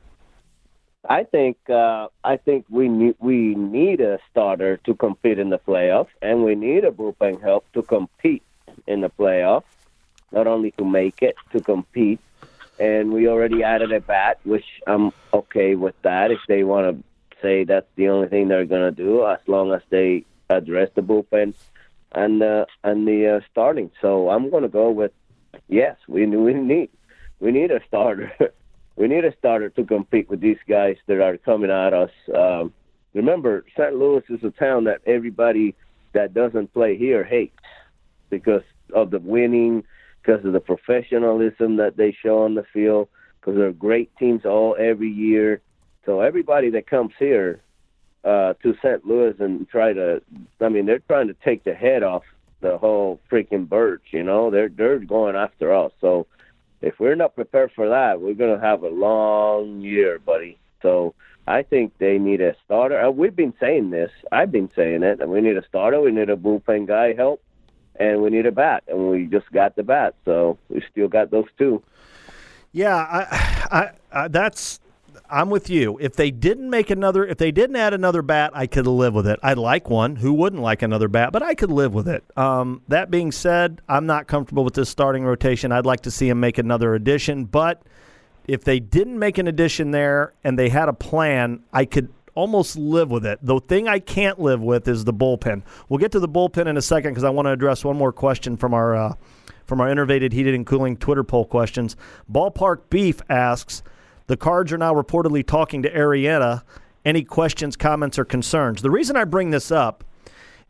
[SPEAKER 6] I think uh, I think we need we need a starter to compete in the playoffs, and we need a bullpen help to compete in the playoffs. Not only to make it, to compete. And we already added a bat, which I'm okay with that if they want to say that's the only thing they're going to do, as long as they address the bullpen and uh, and the uh, starting. So I'm going to go with yes. We we need we need a starter. we need a starter to compete with these guys that are coming at us. Um, remember, Saint Louis is a town that everybody that doesn't play here hates because of the winning, because of the professionalism that they show on the field, because they're great teams all every year. So everybody that comes here uh, to Saint Louis and try to, I mean, they're trying to take the head off the whole freaking Birch, you know. They're they're going after us. So if we're not prepared for that, we're going to have a long year, buddy. So I think they need a starter. Uh, we've been saying this. I've been saying it. And we need a starter. We need a bullpen guy help. And we need a bat, and we just got the bat, so we still got those two.
[SPEAKER 5] Yeah, I, I, I, that's. I'm with you. If they didn't make another, if they didn't add another bat, I could live with it. I'd like one. Who wouldn't like another bat? But I could live with it. Um, that being said, I'm not comfortable with this starting rotation. I'd like to see him make another addition. But if they didn't make an addition there and they had a plan, I could almost live with it. The thing I can't live with is the bullpen. We'll get to the bullpen in a second because I want to address one more question from our uh, from our Innovated Heated and Cooling Twitter poll questions. Ballpark Beef asks, the Cards are now reportedly talking to Arrieta. Any questions, comments, or concerns? The reason I bring this up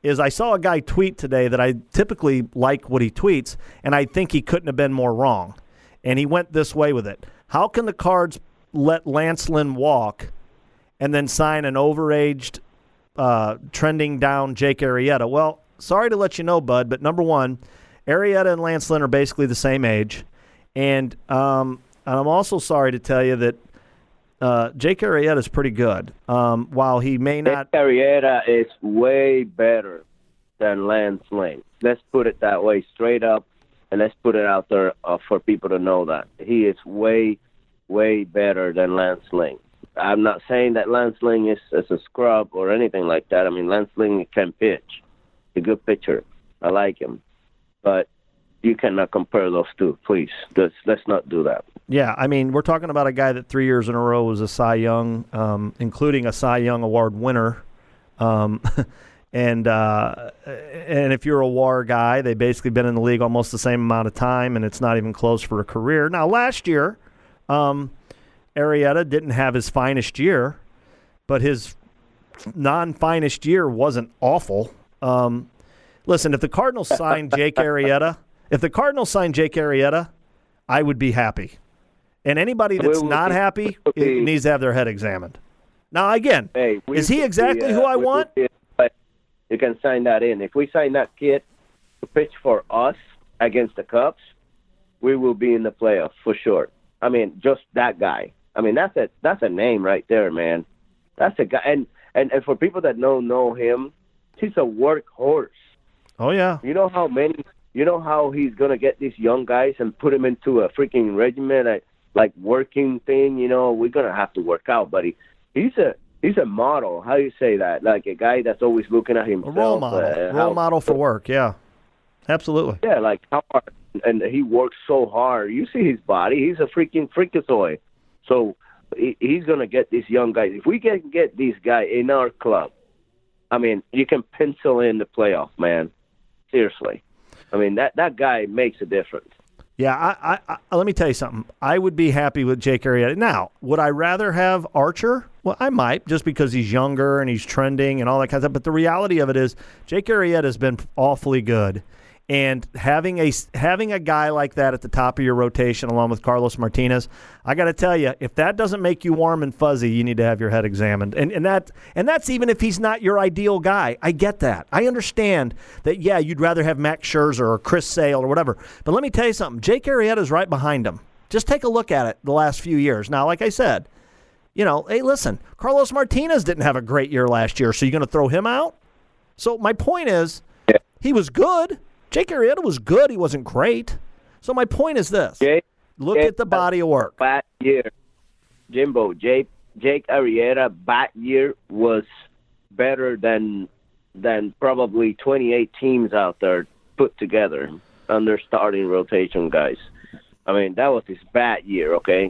[SPEAKER 5] is I saw a guy tweet today that I typically like what he tweets, and I think he couldn't have been more wrong. And he went this way with it. How can the Cards let Lance Lynn walk and then sign an overaged, uh, trending down Jake Arrieta? Well, sorry to let you know, bud, but number one, Arrieta and Lance Lynn are basically the same age. And, um, and I'm also sorry to tell you that uh, Jake Arrieta is pretty good. Um, while he may not...
[SPEAKER 6] Jake Arrieta is way better than Lance Lynn. Let's put it that way, straight up, and let's put it out there uh, for people to know that. He is way, way better than Lance Lynn. I'm not saying that Lance Lynn is, is a scrub or anything like that. I mean, Lance Lynn can pitch. He's a good pitcher. I like him. But you cannot compare those two, please. Let's, let's not do that.
[SPEAKER 5] Yeah, I mean, we're talking about a guy that three years in a row was a Cy Young, um, including a Cy Young Award winner. Um, and uh, and if you're a W A R guy, they've basically been in the league almost the same amount of time, and it's not even close for a career. Now, last year, um, Arrieta didn't have his finest year, but his non-finest year wasn't awful. Um, listen, if the Cardinals signed Jake Arrieta, if the Cardinals signed Jake Arrieta, I would be happy. And anybody that's not happy needs to have their head examined. Now, again,
[SPEAKER 6] hey,
[SPEAKER 5] is he exactly
[SPEAKER 6] be, uh,
[SPEAKER 5] who I want?
[SPEAKER 6] Be, you can sign that in. If we sign that kid to pitch for us against the Cubs, we will be in the playoffs for sure. I mean, just that guy. I mean, that's a that's a name right there, man. That's a guy. And, and, and for people that don't know him, he's a workhorse.
[SPEAKER 5] Oh, yeah.
[SPEAKER 6] You know how many... You know how he's going to get these young guys and put them into a freaking regimen, like, like working thing, you know, we're going to have to work out, buddy. He's a he's a model. How do you say that? Like a guy that's always looking at himself.
[SPEAKER 5] A role model.
[SPEAKER 6] Uh,
[SPEAKER 5] role
[SPEAKER 6] how,
[SPEAKER 5] model for work, yeah. Absolutely.
[SPEAKER 6] Yeah, like how hard. And he works so hard. You see his body. He's a freaking freakazoid. So he, he's going to get these young guys. If we can get these guys in our club, I mean, you can pencil in the playoff, man. Seriously. I mean, that, that guy makes a difference.
[SPEAKER 5] Yeah, I, I, I, let me tell you something. I would be happy with Jake Arrieta. Now, would I rather have Archer? Well, I might, just because he's younger and he's trending and all that kind of stuff. But the reality of it is Jake Arrieta has been awfully good. And having a, having a guy like that at the top of your rotation along with Carlos Martinez, I got to tell you, if that doesn't make you warm and fuzzy, you need to have your head examined. And and that and that's even if he's not your ideal guy. I get that. I understand that, yeah, you'd rather have Max Scherzer or Chris Sale or whatever. But let me tell you something. Jake Arrieta is right behind him. Just take a look at it the last few years. Now, like I said, you know, hey, listen, Carlos Martinez didn't have a great year last year, so you're going to throw him out? So my point is, he was good. Jake Arrieta was good. He wasn't great. So my point is this. Jake, Look Jake, at the body of work.
[SPEAKER 6] Bat year. Jimbo, Jake, Jake Arrieta bat year was better than than probably twenty-eight teams out there put together on their starting rotation guys. I mean, that was his bat year, okay?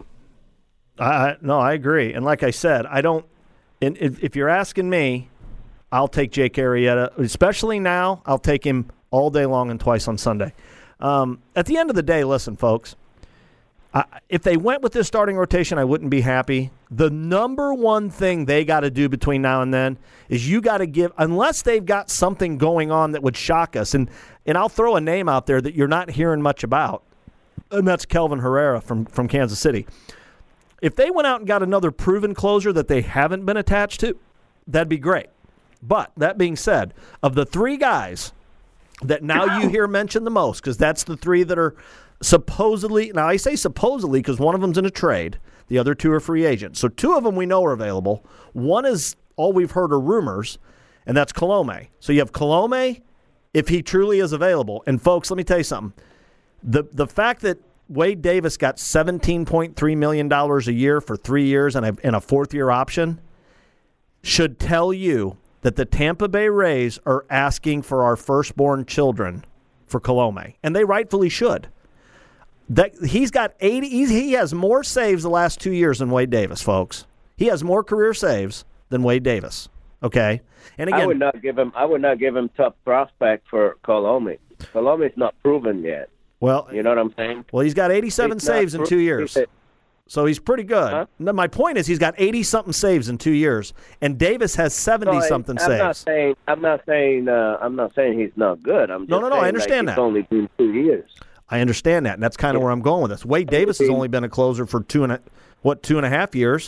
[SPEAKER 5] I, no, I agree. And like I said, I don't and if, if you're asking me, I'll take Jake Arrieta. Especially now, I'll take him all day long and twice on Sunday. Um, at the end of the day, listen, folks, I, if they went with this starting rotation, I wouldn't be happy. The number one thing they got to do between now and then is you got to give, unless they've got something going on that would shock us, and, and I'll throw a name out there that you're not hearing much about, and that's Kelvin Herrera from, from Kansas City. If they went out and got another proven closer that they haven't been attached to, that'd be great. But that being said, of the three guys that now you hear mentioned the most, because that's the three that are supposedly, now I say supposedly because one of them's in a trade, the other two are free agents. So two of them we know are available. One is all we've heard are rumors, and that's Colome. So you have Colome, if he truly is available. And folks, let me tell you something. The the fact that Wade Davis got seventeen point three million dollars a year for three years and a, and a fourth-year option should tell you that the Tampa Bay Rays are asking for our firstborn children for Colome, and they rightfully should. That he's got eighty. He's, he has more saves the last two years than Wade Davis, folks. He has more career saves than Wade Davis. Okay, and again,
[SPEAKER 6] I would not give him. I would not give him top prospect for Colome. Colome is not proven yet.
[SPEAKER 5] Well,
[SPEAKER 6] you know what I'm saying.
[SPEAKER 5] Well, he's got eighty-seven
[SPEAKER 6] he's
[SPEAKER 5] saves
[SPEAKER 6] not,
[SPEAKER 5] in two years.
[SPEAKER 6] He's a,
[SPEAKER 5] So he's pretty good.
[SPEAKER 6] Huh?
[SPEAKER 5] Now, my point is he's got eighty-something saves in two years, and Davis has seventy-something
[SPEAKER 6] no,
[SPEAKER 5] saves.
[SPEAKER 6] I'm not saying I'm not saying uh, I'm not saying he's not good. I'm just
[SPEAKER 5] no, no, no.
[SPEAKER 6] saying,
[SPEAKER 5] I understand
[SPEAKER 6] like,
[SPEAKER 5] that.
[SPEAKER 6] It's only been two years.
[SPEAKER 5] I understand that, and that's kind of
[SPEAKER 6] Yeah.
[SPEAKER 5] where I'm going with this. Wade Davis has only been a closer for two and a, what two and a half years.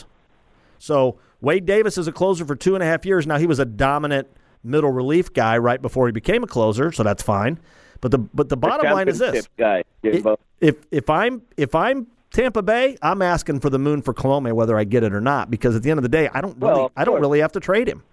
[SPEAKER 5] So Wade Davis is a closer for two and a half years. Now he was a dominant middle relief guy right before he became a closer, so that's fine. But the but the bottom line is this:
[SPEAKER 6] guy,
[SPEAKER 5] it, if if I'm if I'm Tampa Bay, I'm asking for the moon for Colome, whether I get it or not, because at the end of the day, I don't really,
[SPEAKER 6] well,
[SPEAKER 5] I don't
[SPEAKER 6] course.
[SPEAKER 5] really have to trade him.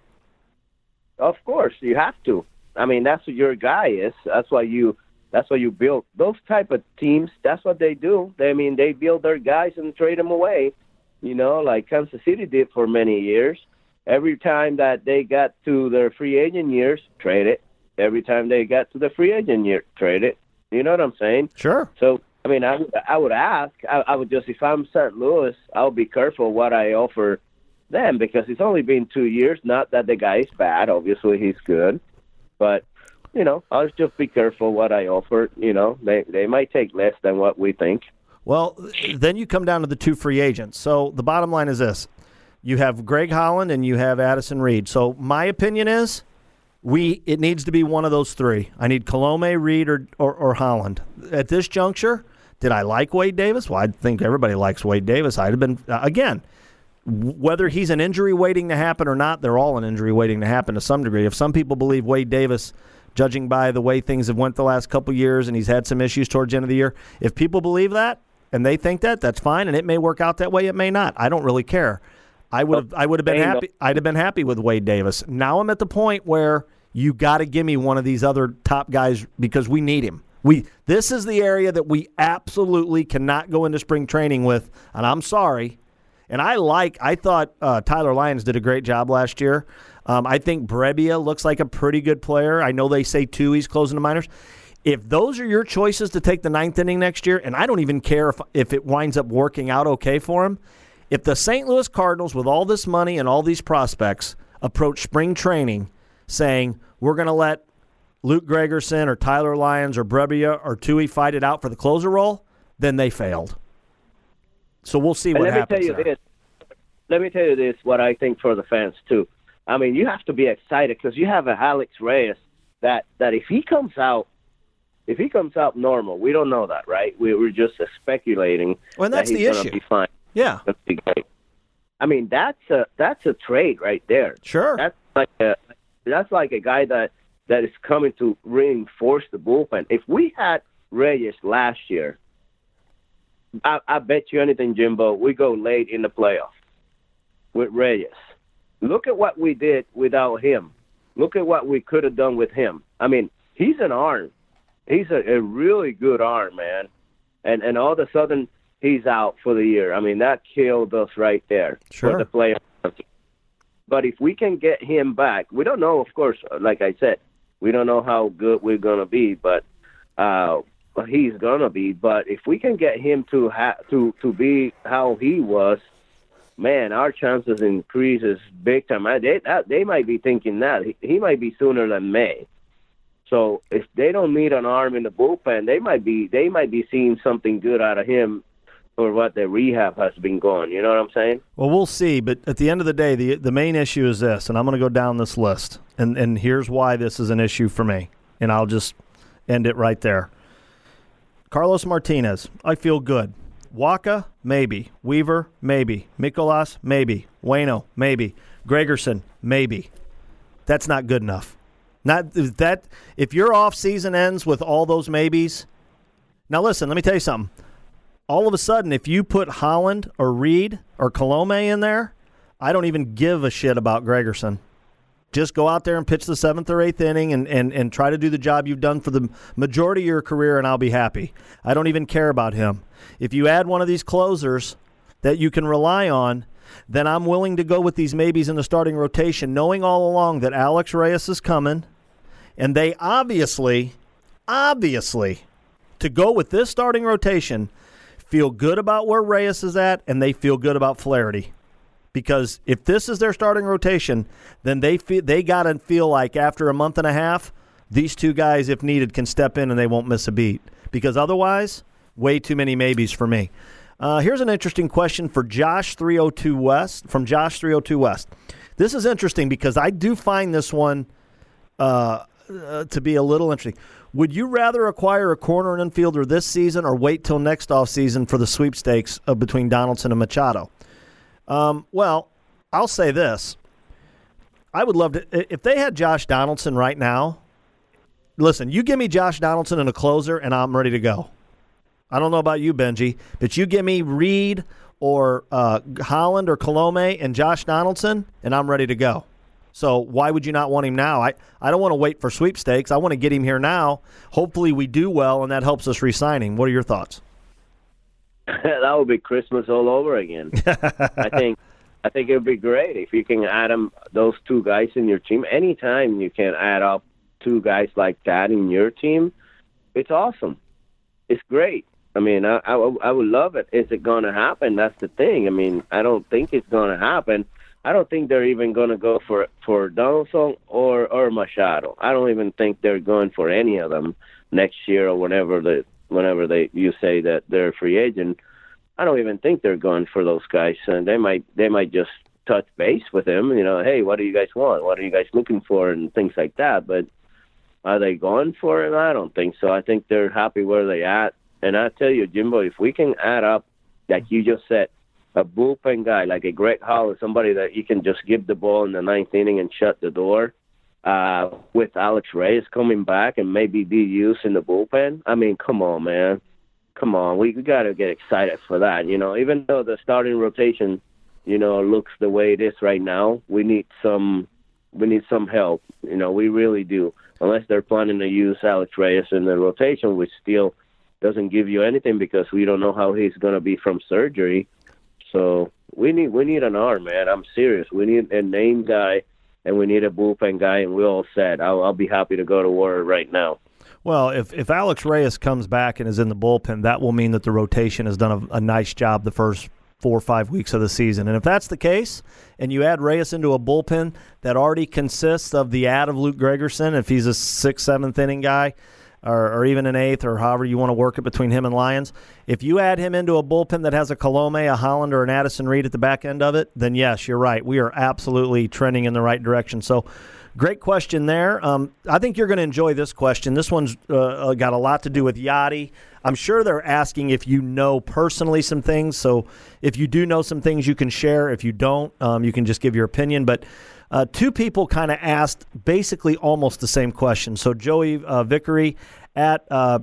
[SPEAKER 6] Of course, you have to. I mean, that's what your guy is. That's why you. That's why you build those type of teams. That's what they do. They, I mean, they build their guys and trade them away. You know, like Kansas City did for many years. Every time that they got to their free agent years, trade it. Every time they got to the free agent year, trade it. You know what I'm saying?
[SPEAKER 5] Sure.
[SPEAKER 6] So, I mean, I would, I would ask. I, I would just, if I'm Saint Louis, I'll be careful what I offer them because it's only been two years. Not that the guy is bad. Obviously, he's good. But, you know, I'll just be careful what I offer. You know, they they might take less than what we think.
[SPEAKER 5] Well, then you come down to the two free agents. So the bottom line is this. You have Greg Holland and you have Addison Reed. So my opinion is we it needs to be one of those three. I need Colome, Reed, or, or, or Holland. At this juncture, did I like Wade Davis? Well, I think everybody likes Wade Davis. I'd have been, uh, again, whether he's an injury waiting to happen or not, they're all an injury waiting to happen to some degree. If some people believe Wade Davis, judging by the way things have went the last couple of years and he's had some issues towards the end of the year, if people believe that and they think that, that's fine, and it may work out that way, it may not. I don't really care. I would have I would have been happy I'd have been happy with Wade Davis. Now I'm at the point where you got to give me one of these other top guys because we need him. We this is the area that we absolutely cannot go into spring training with, and I'm sorry. And I like I thought uh, Tyler Lyons did a great job last year. Um, I think Brebbia looks like a pretty good player. I know they say too he's closing the minors. If those are your choices to take the ninth inning next year, and I don't even care if if it winds up working out okay for him, if the Saint Louis Cardinals, with all this money and all these prospects, approach spring training saying, we're going to let Luke Gregerson or Tyler Lyons or Brebbia or Tui fight it out for the closer role, then they failed. So we'll see
[SPEAKER 6] and
[SPEAKER 5] what
[SPEAKER 6] let
[SPEAKER 5] happens
[SPEAKER 6] me tell you
[SPEAKER 5] there.
[SPEAKER 6] this. Let me tell you this, what I think for the fans, too. I mean, you have to be excited because you have a Alex Reyes that, that if he comes out, if he comes out normal, we don't know that, right? We, we're just uh, speculating
[SPEAKER 5] well, and that's
[SPEAKER 6] that he's
[SPEAKER 5] the
[SPEAKER 6] going to
[SPEAKER 5] issue.
[SPEAKER 6] be fine.
[SPEAKER 5] Yeah.
[SPEAKER 6] That's be great. I mean, that's a that's a trade right there.
[SPEAKER 5] Sure.
[SPEAKER 6] That's like a that's like a guy that, that is coming to reinforce the bullpen. If we had Reyes last year, I, I bet you anything, Jimbo, we go late in the playoff with Reyes. Look at what we did without him. Look at what we could have done with him. I mean, he's an arm. He's a, a really good arm, man. And and all of a sudden, he's out for the year. I mean, that killed us right there
[SPEAKER 5] Sure.
[SPEAKER 6] for the playoffs. But if we can get him back, we don't know, of course, like I said, we don't know how good we're going to be, but uh, he's going to be. But if we can get him to ha- to to be how he was, man, our chances increases big time. They, they might be thinking that. He, he might be sooner than May. So if they don't need an arm in the bullpen, they might be they might be seeing something good out of him for what the rehab has been going. You know what I'm saying?
[SPEAKER 5] Well, we'll see. But at the end of the day, the the main issue is this, and I'm going to go down this list, and and here's why this is an issue for me, and I'll just end it right there. Carlos Martinez, I feel good. Waka, maybe. Weaver, maybe. Mikolas, maybe. Waino, maybe. Gregerson, maybe. That's not good enough. Not that if your off season ends with all those maybes. Now listen, let me tell you something. All of a sudden, if you put Holland or Reed or Colome in there, I don't even give a shit about Gregerson. Just go out there and pitch the seventh or eighth inning and, and, and try to do the job you've done for the majority of your career, and I'll be happy. I don't even care about him. If you add one of these closers that you can rely on, then I'm willing to go with these maybes in the starting rotation, knowing all along that Alex Reyes is coming. And they obviously, obviously, to go with this starting rotation, feel good about where Reyes is at, and they feel good about Flaherty. Because if this is their starting rotation, then they feel, they got to feel like after a month and a half, these two guys, if needed, can step in and they won't miss a beat. Because otherwise, way too many maybes for me. Uh, here's an interesting question for Josh three oh two West, from Josh three oh two West. This is interesting because I do find this one uh, uh, to be a little interesting. Would you rather acquire a corner and infielder this season or wait till next offseason for the sweepstakes of between Donaldson and Machado? Um, well, I'll say this. I would love to – if they had Josh Donaldson right now, listen, you give me Josh Donaldson and a closer, and I'm ready to go. I don't know about you, Benji, but you give me Reed or uh, Holland or Colome and Josh Donaldson, and I'm ready to go. So why would you not want him now? I, I don't want to wait for sweepstakes. I want to get him here now. Hopefully we do well, and that helps us re-sign him. What are your thoughts?
[SPEAKER 6] That would be Christmas all over again. I think I think it would be great if you can add them, those two guys in your team. Anytime you can add up two guys like that in your team, it's awesome. It's great. I mean, I, I, I would love it. Is it going to happen? That's the thing. I mean, I don't think it's going to happen. I don't think they're even going to go for for Donaldson or, or Machado. I don't even think they're going for any of them next year or whenever the whenever they you say that they're a free agent. I don't even think they're going for those guys. And they might they might just touch base with him. You know, hey, what do you guys want? What are you guys looking for? And things like that. But are they going for it? I don't think so. I think they're happy where they at. And I tell you, Jimbo, if we can add up, like you just said, a bullpen guy like a Greg Holland, somebody that you can just give the ball in the ninth inning and shut the door, uh, with Alex Reyes coming back and maybe be used in the bullpen. I mean, come on, man. Come on. We, we got to get excited for that. You know, even though the starting rotation, you know, looks the way it is right now, we need some we need some help. You know, we really do. Unless they're planning to use Alex Reyes in the rotation, which still doesn't give you anything because we don't know how he's going to be from surgery. So we need we need an arm, man. I'm serious. We need a name guy, and we need a bullpen guy, and we're all set. I'll, I'll be happy to go to war right now.
[SPEAKER 5] Well, if, if Alex Reyes comes back and is in the bullpen, that will mean that the rotation has done a, a nice job the first four or five weeks of the season. And if that's the case, and you add Reyes into a bullpen that already consists of the add of Luke Gregerson, if he's a sixth, seventh inning guy, Or, or even an eighth, or however you want to work it between him and Lyons. If you add him into a bullpen that has a Colome, a Holland, or an Addison Reed at the back end of it, then yes, you're right. We are absolutely trending in the right direction. So great question there. Um, I think you're going to enjoy this question. This one's uh, got a lot to do with Yadi. I'm sure they're asking if you know personally some things. So if you do know some things, you can share. If you don't, um, you can just give your opinion. But Uh, two people kind of asked basically almost the same question. So Joey uh, Vickery at uh,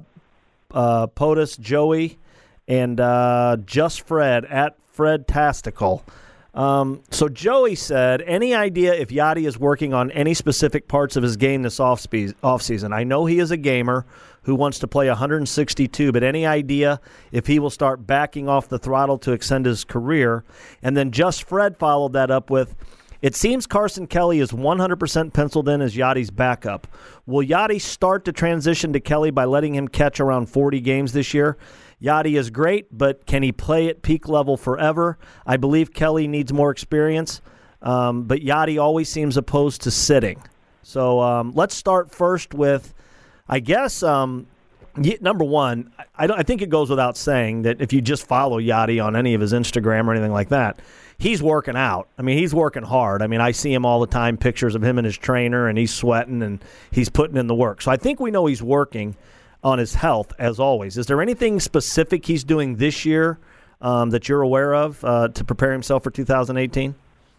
[SPEAKER 5] uh, POTUS, Joey, and uh, Just Fred at Fred Tastical. Um, so Joey said, any idea if Yadi is working on any specific parts of his game this off offseason? I know he is a gamer who wants to play one sixty-two, but any idea if he will start backing off the throttle to extend his career? And then Just Fred followed that up with, it seems Carson Kelly is one hundred percent penciled in as Yadi's backup. Will Yadi start to transition to Kelly by letting him catch around forty games this year? Yadi is great, but can he play at peak level forever? I believe Kelly needs more experience, um, but Yadi always seems opposed to sitting. So um, let's start first with, I guess, um, number one, I, don't, I think it goes without saying that if you just follow Yadi on any of his Instagram or anything like that, he's working out. I mean, he's working hard. I mean, I see him all the time, pictures of him and his trainer, and he's sweating, and he's putting in the work. So I think we know he's working on his health, as always. Is there anything specific he's doing this year um, that you're aware of uh, to prepare himself for two thousand eighteen?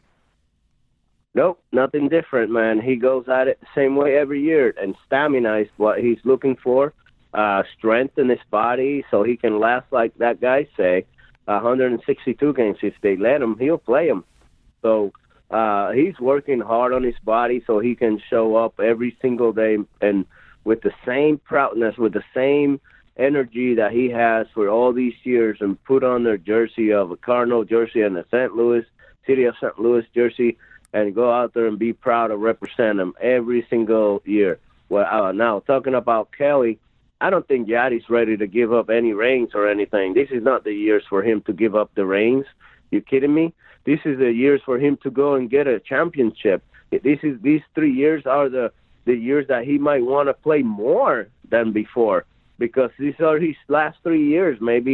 [SPEAKER 6] Nope, nothing different, man. He goes at it the same way every year, and stamina is what he's looking for, uh, strength in his body so he can last, like that guy say, one sixty-two games. If they let him, he'll play them. So uh, he's working hard on his body so he can show up every single day and with the same proudness, with the same energy that he has for all these years, and put on their jersey of a Cardinal jersey and a Saint Louis, City of Saint Louis jersey, and go out there and be proud to represent them every single year. Well, uh, now, talking about Kelly, I don't think Yadi's ready to give up any reins or anything. This is not the years for him to give up the reins. You kidding me? This is the years for him to go and get a championship. This is these three years are the, the years that he might want to play more than before, because these are his last three years. Maybe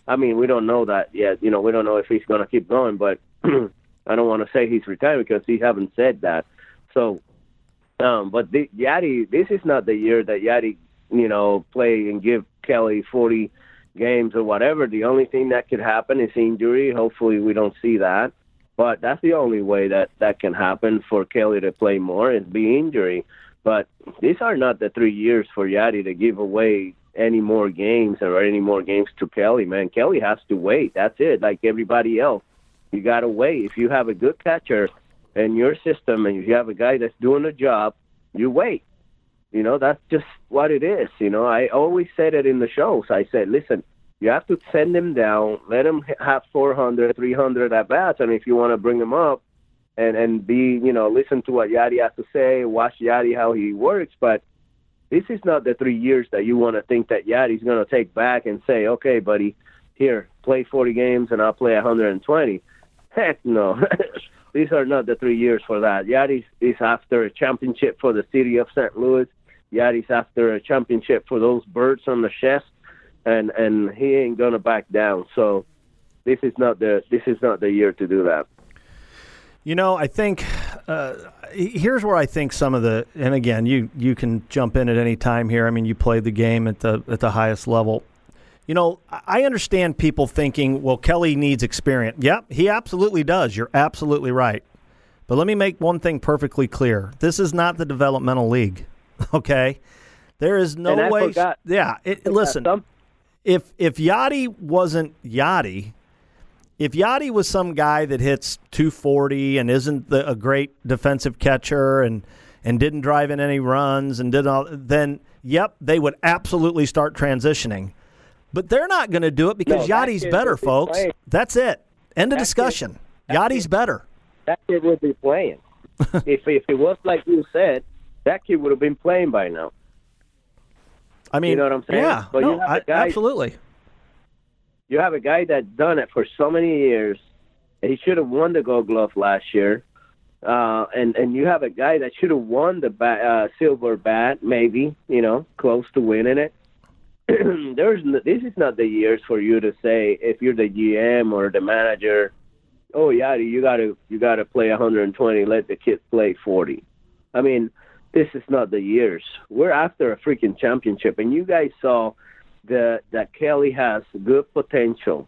[SPEAKER 6] I mean, we don't know that yet. You know, we don't know if he's going to keep going, but I don't want to say he's retired because he haven't said that. So, um, but the, Yadi, this is not the year that Yadi, you know, play and give Kelly forty games or whatever. The only thing that could happen is injury. Hopefully we don't see that. But that's the only way that that can happen for Kelly to play more is be injury. But these are not the three years for Yadi to give away any more games or any more games to Kelly, man. Kelly has to wait. That's it. Like everybody else, you got to wait. If you have a good catcher in your system and you have a guy that's doing the job, you wait. You know, that's just what it is. You know, I always said it in the shows. I said, listen, you have to send him down, let him have four hundred, three hundred at-bats, and if you want to bring him up and, and be, you know, listen to what Yadi has to say, watch Yadi how he works, but this is not the three years that you want to think that Yadi's going to take back and say, okay, buddy, here, play forty games and I'll play one hundred twenty. Heck no. These are not the three years for that. Yadi is after a championship for the city of Saint Louis. Yadi's after a championship for those birds on the chest, and, and he ain't going to back down. So this is not the this is not the year to do that.
[SPEAKER 5] You know, I think uh, here's where I think some of the, and again, you, you can jump in at any time here. I mean, you played the game at the at the highest level. You know, I understand people thinking, well, Kelly needs experience. Yep, he absolutely does. You're absolutely right. But let me make one thing perfectly clear. This is not the developmental league, okay? There is no
[SPEAKER 6] and I
[SPEAKER 5] way.
[SPEAKER 6] Forgot.
[SPEAKER 5] Yeah, it, listen,
[SPEAKER 6] some-
[SPEAKER 5] if if Yadi wasn't Yadi, if Yadi was some guy that hits two forty and isn't the, a great defensive catcher and and didn't drive in any runs and did all, then yep, they would absolutely start transitioning. But they're not going to do it because
[SPEAKER 6] no,
[SPEAKER 5] Yadi's better, folks.
[SPEAKER 6] Playing.
[SPEAKER 5] That's it. End of
[SPEAKER 6] that
[SPEAKER 5] discussion.
[SPEAKER 6] Kid,
[SPEAKER 5] Yadi's
[SPEAKER 6] kid,
[SPEAKER 5] better.
[SPEAKER 6] That kid would be playing. if if it was like you said, that kid would have been playing by now.
[SPEAKER 5] I mean,
[SPEAKER 6] you know what I'm saying?
[SPEAKER 5] Yeah,
[SPEAKER 6] but
[SPEAKER 5] no,
[SPEAKER 6] you have a
[SPEAKER 5] I,
[SPEAKER 6] guy,
[SPEAKER 5] absolutely.
[SPEAKER 6] You have a guy that's done it for so many years. He should have won the Gold Glove last year. Uh, and, and you have a guy that should have won the bat, uh, silver bat, maybe, you know, close to winning it. There's no, this is not the years for you to say if you're the G M or the manager, oh yeah, you gotta you gotta play one hundred twenty, let the kid play forty. I mean, this is not the years. We're after a freaking championship, and you guys saw the that Kelly has good potential.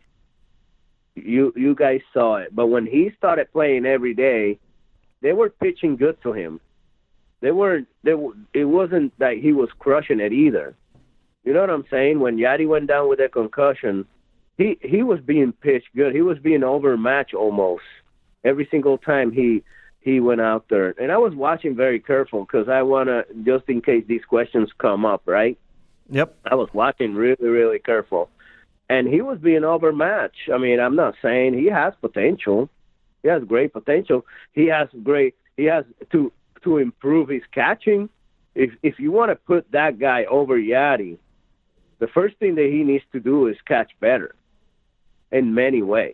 [SPEAKER 6] You you guys saw it, but when he started playing every day, they were pitching good to him. They weren't. They it wasn't that he was crushing it either. You know what I'm saying? When Yadi went down with a concussion, he, he was being pitched good. He was being overmatched almost every single time he he went out there. And I was watching very careful because I want to, just in case these questions come up, right?
[SPEAKER 5] Yep.
[SPEAKER 6] I was watching really, really careful. And he was being overmatched. I mean, I'm not saying he has potential. He has great potential. He has great, he has to, to improve his catching. If if you want to put that guy over Yadi, the first thing that he needs to do is catch better in many ways.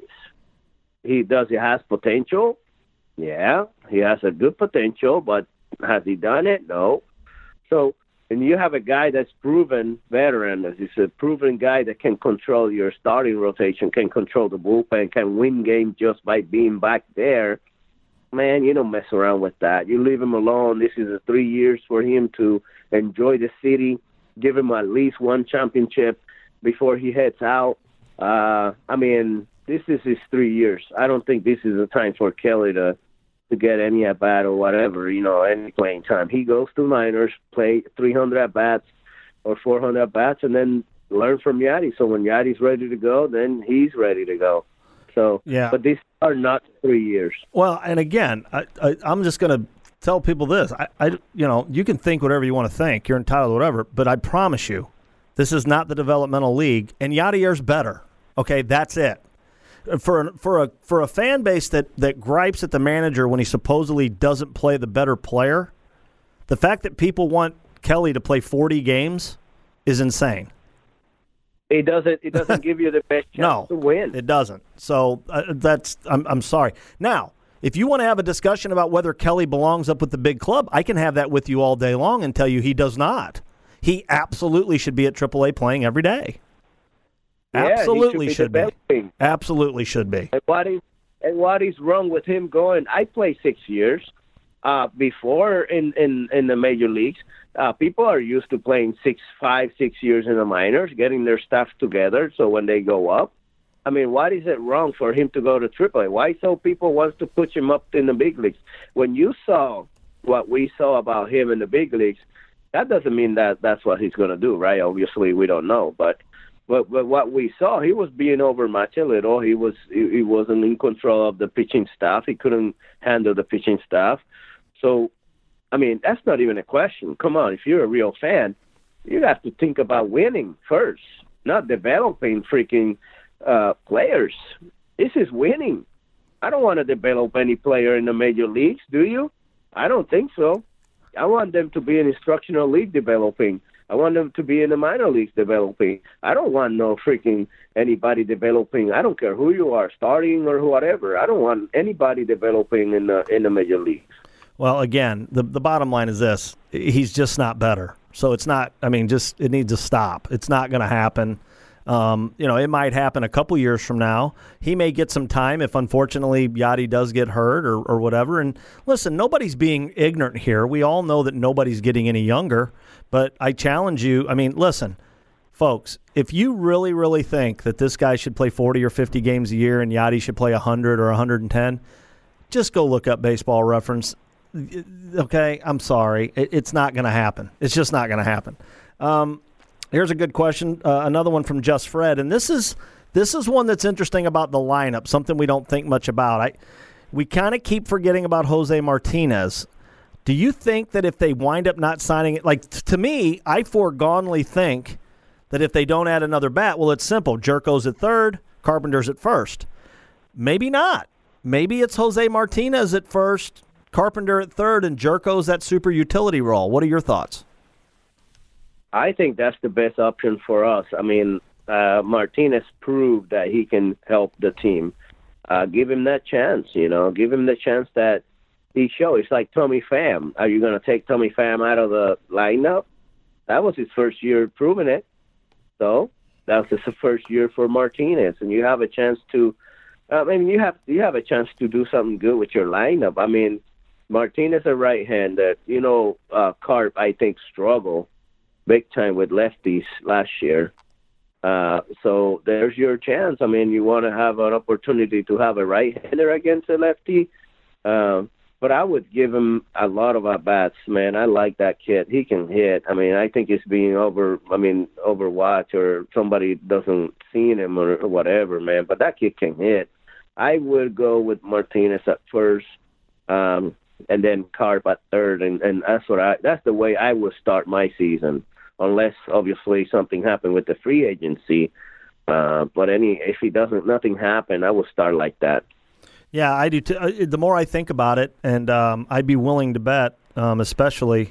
[SPEAKER 6] He does. He has potential. Yeah, he has a good potential, but has he done it? No. So, and you have a guy that's proven veteran. He's a proven guy that can control your starting rotation, can control the bullpen, can win games just by being back there. Man, you don't mess around with that. You leave him alone. This is a three years for him to enjoy the city. Give him at least one championship before he heads out. Uh, I mean, this is his three years. I don't think this is the time for Kelly to to get any at bat or whatever, you know, any playing time. He goes to minors, play three hundred at bats or four hundred at bats, and then learn from Yadi. So when Yadi's ready to go, then he's ready to go. So,
[SPEAKER 5] yeah.
[SPEAKER 6] But these are not three years.
[SPEAKER 5] Well, and again, I, I, I'm just going to tell people this. I, I, you know, you can think whatever you want to think. You're entitled to whatever. But I promise you, this is not the developmental league, and Yadier's better. Okay, that's it. For for a for a fan base that, that gripes at the manager when he supposedly doesn't play the better player, the fact that people want Kelly to play forty games is insane.
[SPEAKER 6] It doesn't. It doesn't give you the best chance
[SPEAKER 5] no,
[SPEAKER 6] to win.
[SPEAKER 5] It doesn't. So uh, that's. I'm. I'm sorry. Now, if you want to have a discussion about whether Kelly belongs up with the big club, I can have that with you all day long and tell you he does not. He absolutely should be at triple A playing every day. Absolutely
[SPEAKER 6] yeah,
[SPEAKER 5] should be. be. Absolutely should be.
[SPEAKER 6] And what is and what is wrong with him going? I played six years uh, before in, in, in the major leagues. Uh, people are used to playing six, five, six years in the minors, getting their stuff together. So when they go up, I mean, what is it wrong for him to go to triple A? Why so people want to push him up in the big leagues? When you saw what we saw about him in the big leagues, that doesn't mean that that's what he's going to do, right? Obviously, we don't know, but. But, but what we saw, he was being overmatched a little. He was he, he wasn't in control of the pitching staff. He couldn't handle the pitching staff. So, I mean, that's not even a question. Come on, if you're a real fan, you have to think about winning first, not developing freaking uh, players. This is winning. I don't want to develop any player in the major leagues, do you? I don't think so. I want them to be in instructional league developing. I want them to be in the minor leagues developing. I don't want no freaking anybody developing. I don't care who you are, starting or whatever. I don't want anybody developing in the in the major leagues.
[SPEAKER 5] Well, again, the the bottom line is this: he's just not better. So it's not. I mean, just it needs to stop. It's not going to happen. Um, you know, it might happen a couple years from now. He may get some time if, unfortunately, Yadi does get hurt or, or whatever. And listen, nobody's being ignorant here. We all know that nobody's getting any younger. But I challenge you. I mean, listen, folks, if you really, really think that this guy should play forty or fifty games a year and Yadi should play one hundred or one hundred ten, just go look up Baseball Reference. Okay, I'm sorry. It, it's not going to happen. It's just not going to happen. Um, here's a good question. Uh, another one from Just Fred. And this is this is one that's interesting about the lineup, something we don't think much about. I We kind of keep forgetting about Jose Martinez. Do you think that if they wind up not signing it, like to me, I foregonely think that if they don't add another bat, well, it's simple. Jerko's at third, Carpenter's at first. Maybe not. Maybe it's Jose Martinez at first, Carpenter at third, and Jerko's that super utility role. What are your thoughts?
[SPEAKER 6] I think that's the best option for us. I mean, uh, Martinez proved that he can help the team. Uh, give him that chance, you know. Give him the chance that he showed. It's like Tommy Pham. Are you going to take Tommy Pham out of the lineup? That was his first year proving it. So that was the first year for Martinez, and you have a chance to. I mean, you have you have a chance to do something good with your lineup. I mean, Martinez a right-handed. You know, uh, Carp I think struggled big time with lefties last year. Uh, so there's your chance. I mean, you want to have an opportunity to have a right-hander against a lefty. Uh, But I would give him a lot of at-bats, man. I like that kid. He can hit. I mean, I think it's being over, I mean, overwatched or somebody doesn't see him or, or whatever, man. But that kid can hit. I would go with Martinez at first um, and then Carp at third. And, and that's what I, that's the way I would start my season, unless, obviously, something happened with the free agency. Uh, but any if he doesn't, nothing happen, I would start like that.
[SPEAKER 5] Yeah, I do too. The more I think about it, and um, I'd be willing to bet, um, especially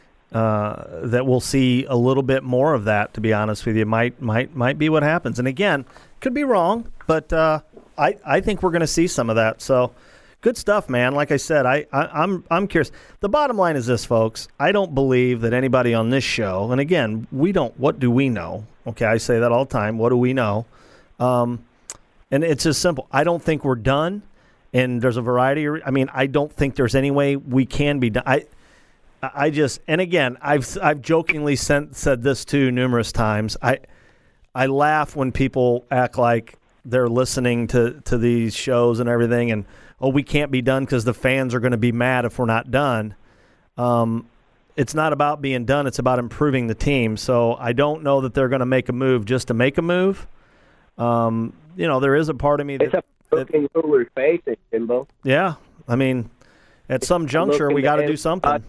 [SPEAKER 5] uh, that we'll see a little bit more of that. To be honest with you, might might might be what happens. And again, could be wrong, but uh, I I think we're going to see some of that. So good stuff, man. Like I said, I, I I'm I'm curious. The bottom line is this, folks. I don't believe that anybody on this show, and again, we don't. What do we know? Okay, I say that all the time. What do we know? Um, and it's just simple. I don't think we're done. And there's a variety of, I mean, I don't think there's any way we can be done. I, I just, and again, I've I've jokingly sent, said this too numerous times. I, I laugh when people act like they're listening to, to these shows and everything, and oh, we can't be done because the fans are going to be mad if we're not done. Um, it's not about being done; it's about improving the team. So I don't know that they're going to make a move just to make a move. Um, you know, there is a part of me that.
[SPEAKER 6] Looking who we're facing, Jimbo.
[SPEAKER 5] Yeah, I mean, at some juncture, we got to do something.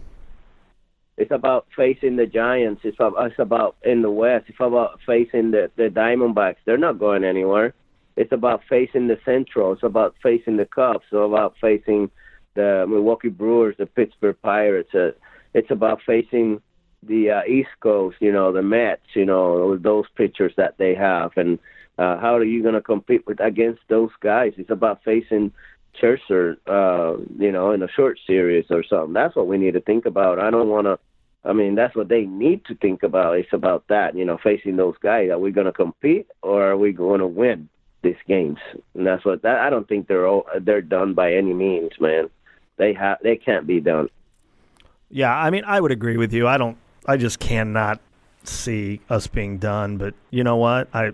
[SPEAKER 6] It's about facing the Giants. It's about, it's about in the West. It's about facing the, the Diamondbacks. They're not going anywhere. It's about facing the Central. It's about facing the Cubs. It's about facing the Milwaukee Brewers, the Pittsburgh Pirates. Uh, it's about facing the uh, East Coast, you know, the Mets, you know, those pitchers that they have. And Uh, how are you going to compete with against those guys? It's about facing Scherzer, uh, you know, in a short series or something. That's what we need to think about. I don't want to I mean, that's what they need to think about. It's about that, you know, facing those guys. Are we going to compete or are we going to win these games? And that's what that. I don't think they're all, they're done by any means, man. They have they can't be done.
[SPEAKER 5] Yeah, I mean, I would agree with you. I don't. I just cannot see us being done. But you know what? I.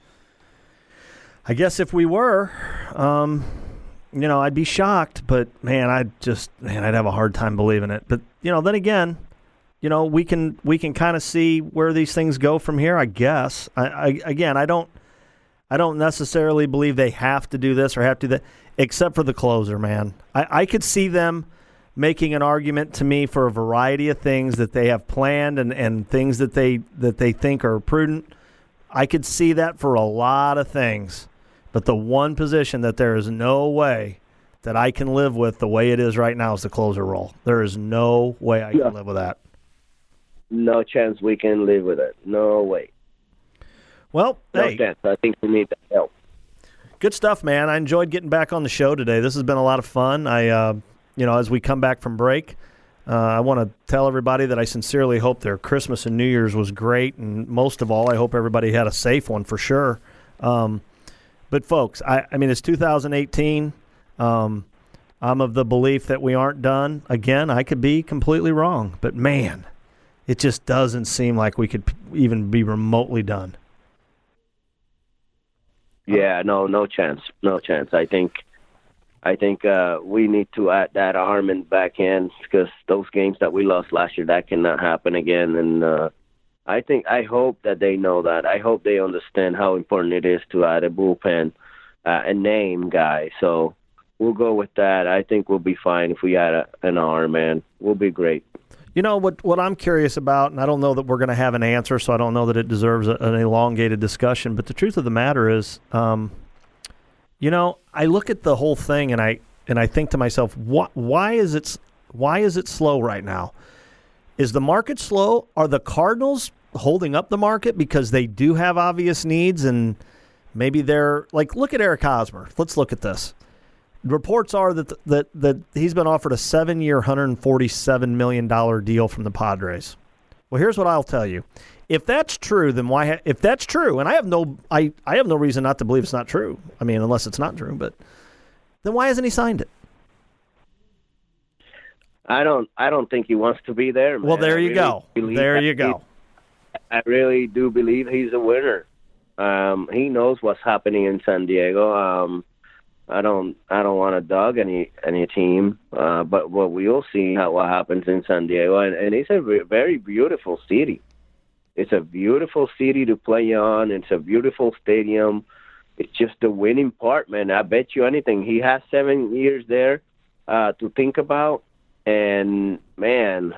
[SPEAKER 5] I guess if we were, um, you know, I'd be shocked. But man, I'd just man, I'd have a hard time believing it. But you know, then again, you know, we can we can kind of see where these things go from here. I guess. I, I again, I don't. I don't necessarily believe they have to do this or have to do that, except for the closer, man. I, I could see them making an argument to me for a variety of things that they have planned and, and things that they that they think are prudent. I could see that for a lot of things. But the one position that there is no way that I can live with the way it is right now is the closer role. There is no way I can yeah. live with that.
[SPEAKER 6] No chance we can live with it. No way.
[SPEAKER 5] Well,
[SPEAKER 6] no
[SPEAKER 5] hey.
[SPEAKER 6] chance. I think we need that help.
[SPEAKER 5] Good stuff, man. I enjoyed getting back on the show today. This has been a lot of fun. I, uh, you know, as we come back from break, uh, I want to tell everybody that I sincerely hope their Christmas and New Year's was great, and most of all, I hope everybody had a safe one for sure. Um, but folks, I, I mean, it's two thousand eighteen. Um, I'm of the belief that we aren't done. Again, I could be completely wrong, but man, it just doesn't seem like we could even be remotely done.
[SPEAKER 6] Yeah, no, no chance, no chance. I think, I think uh, we need to add that Armin back in because those games that we lost last year, that cannot happen again. And uh, I think, I hope that they know that. I hope they understand how important it is to add a bullpen, uh, a name guy. So we'll go with that. I think we'll be fine if we add a, an arm, man. We'll be great.
[SPEAKER 5] You know, what what I'm curious about, and I don't know that we're going to have an answer, so I don't know that it deserves a, an elongated discussion, but the truth of the matter is, um, you know, I look at the whole thing and I and I think to myself, wh- why is it why is it slow right now? Is the market slow? Are the Cardinals holding up the market because they do have obvious needs and maybe they're, like, look at Eric Hosmer. Let's look at this. Reports are that that that he's been offered a seven-year, one hundred forty-seven million dollars deal from the Padres. Well, here's what I'll tell you: if that's true, then why? Ha- if that's true, and I have no, I, I have no reason not to believe it's not true. I mean, unless it's not true, but then why hasn't he signed it?
[SPEAKER 6] I don't, I don't think he wants to be there, man.
[SPEAKER 5] Well, there you go. There you go.
[SPEAKER 6] I really do believe he's a winner. Um, he knows what's happening in San Diego. Um, I don't I don't want to dog any any team, uh, but what we'll see how what happens in San Diego, and, and it's a re- very beautiful city. It's a beautiful city to play on. It's a beautiful stadium. It's just the winning part, man. I bet you anything. He has seven years there uh, to think about, and man,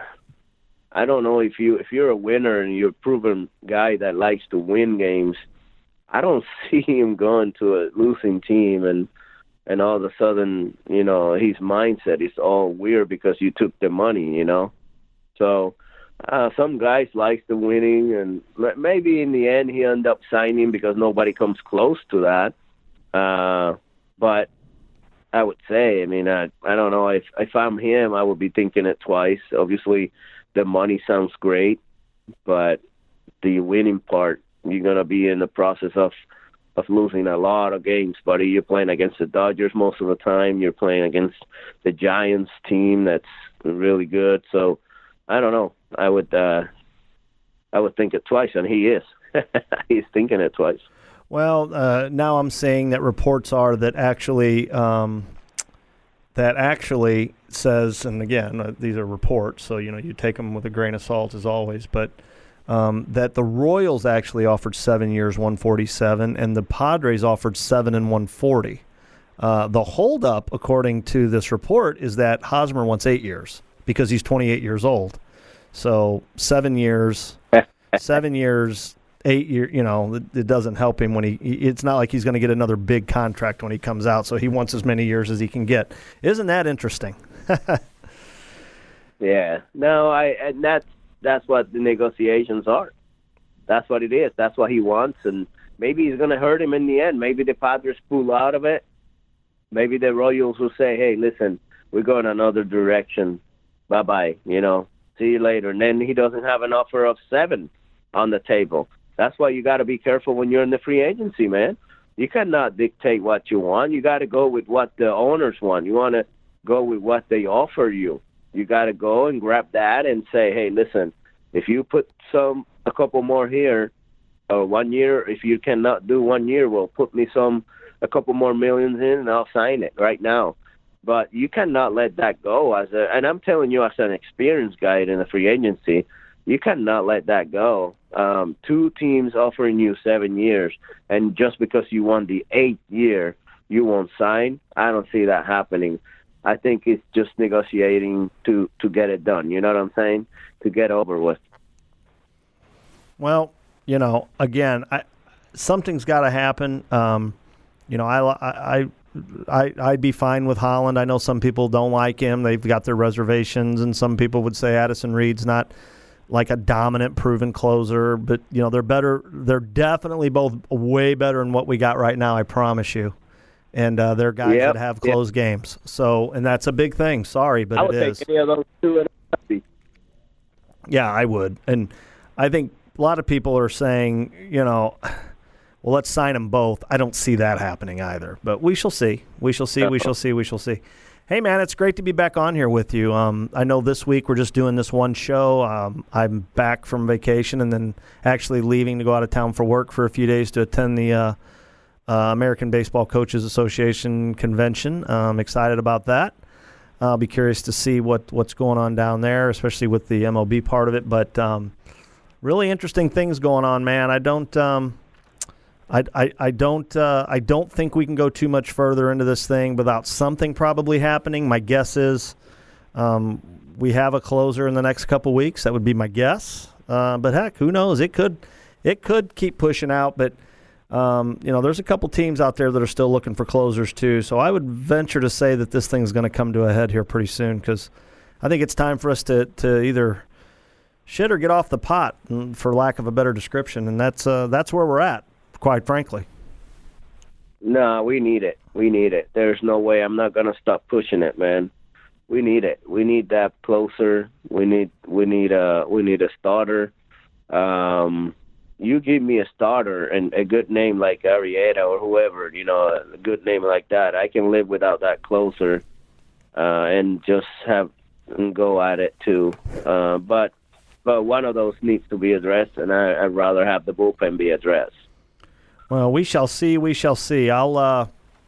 [SPEAKER 6] I don't know if you if you're a winner and you're a proven guy that likes to win games. I don't see him going to a losing team and. And all of a sudden, you know, his mindset is all weird because you took the money, you know. So uh, some guys like the winning, and maybe in the end he end up signing because nobody comes close to that. Uh, but I would say, I mean, I, I don't know. If, if I'm him, I would be thinking it twice. Obviously, the money sounds great, but the winning part, you're going to be in the process of of losing a lot of games, buddy. You're playing against the Dodgers most of the time. You're playing against the Giants team that's really good. So I don't know. I would uh, I would think it twice, and he is. He's thinking it twice.
[SPEAKER 5] Well, uh, now I'm saying that reports are that actually um, that actually says, and again, uh, these are reports, so you know you take them with a grain of salt as always, but Um, that the Royals actually offered seven years, one forty-seven, and the Padres offered seven and one forty. Uh, the holdup, according to this report, is that Hosmer wants eight years because he's twenty-eight years old. So seven years, seven years, eight years. You know, it, it doesn't help him when he. It's not like he's going to get another big contract when he comes out. So he wants as many years as he can get. Isn't that interesting?
[SPEAKER 6] Yeah. No, I. And that's. That's what the negotiations are. That's what it is. That's what he wants, and maybe he's going to hurt him in the end. Maybe the Padres pull out of it. Maybe the Royals will say, hey, listen, we're going another direction. Bye-bye, you know. See you later. And then he doesn't have an offer of seven on the table. That's why you got to be careful when you're in the free agency, man. You cannot dictate what you want. You got to go with what the owners want. You want to go with what they offer you. You got to go and grab that and say, hey, listen, if you put some a couple more here, or one year, if you cannot do one year, well, put me some a couple more millions in, and I'll sign it right now. But you cannot let that go. As a, and I'm telling you, as an experienced guy in the free agency, you cannot let that go. Um, two teams offering you seven years, and just because you won the eighth year, you won't sign. I don't see that happening. I think it's just negotiating to, to get it done. You know what I'm saying? To get over with.
[SPEAKER 5] Well, you know, again, I, something's got to happen. Um, you know, I, I, I, I'd be fine with Holland. I know some people don't like him. They've got their reservations, and some people would say Addison Reed's not like a dominant, proven closer. But, you know, they're better. They're definitely both way better than what we got right now, I promise you. And uh, they're guys
[SPEAKER 6] yep,
[SPEAKER 5] that have close yep. games. So, and that's a big thing. Sorry, but
[SPEAKER 6] I would
[SPEAKER 5] it
[SPEAKER 6] take
[SPEAKER 5] is.
[SPEAKER 6] Any of those two and
[SPEAKER 5] yeah, I would. And I think a lot of people are saying, you know, well, let's sign them both. I don't see that happening either. But we shall see. We shall see. We shall see. We shall see. Hey, man, it's great to be back on here with you. Um, I know this week we're just doing this one show. Um, I'm back from vacation and then actually leaving to go out of town for work for a few days to attend the uh, uh, American Baseball Coaches Association convention. I'm excited about that. I'll be curious to see what, what's going on down there, especially with the M L B part of it. But um, really interesting things going on, man. I don't, um, I, I, I don't, uh, I don't think we can go too much further into this thing without something probably happening. My guess is um, we have a closer in the next couple weeks. That would be my guess. Uh, but heck, who knows? It could, it could keep pushing out. But um, you know, there's a couple teams out there that are still looking for closers too. So I would venture to say that this thing's going to come to a head here pretty soon, because I think it's time for us to to either shit or get off the pot, for lack of a better description, and that's uh, that's where we're at, quite frankly.
[SPEAKER 6] No, we need it. We need it. There's no way. I'm not gonna stop pushing it, man. We need it. We need that closer. We need we need a we need a starter. Um, you give me a starter and a good name like Arrieta or whoever, you know, a good name like that, I can live without that closer uh, and just have and go at it too. Uh, but but one of those needs to be addressed, and I, I'd rather have the bullpen be addressed.
[SPEAKER 5] Well, we shall see. We shall see. I'll uh,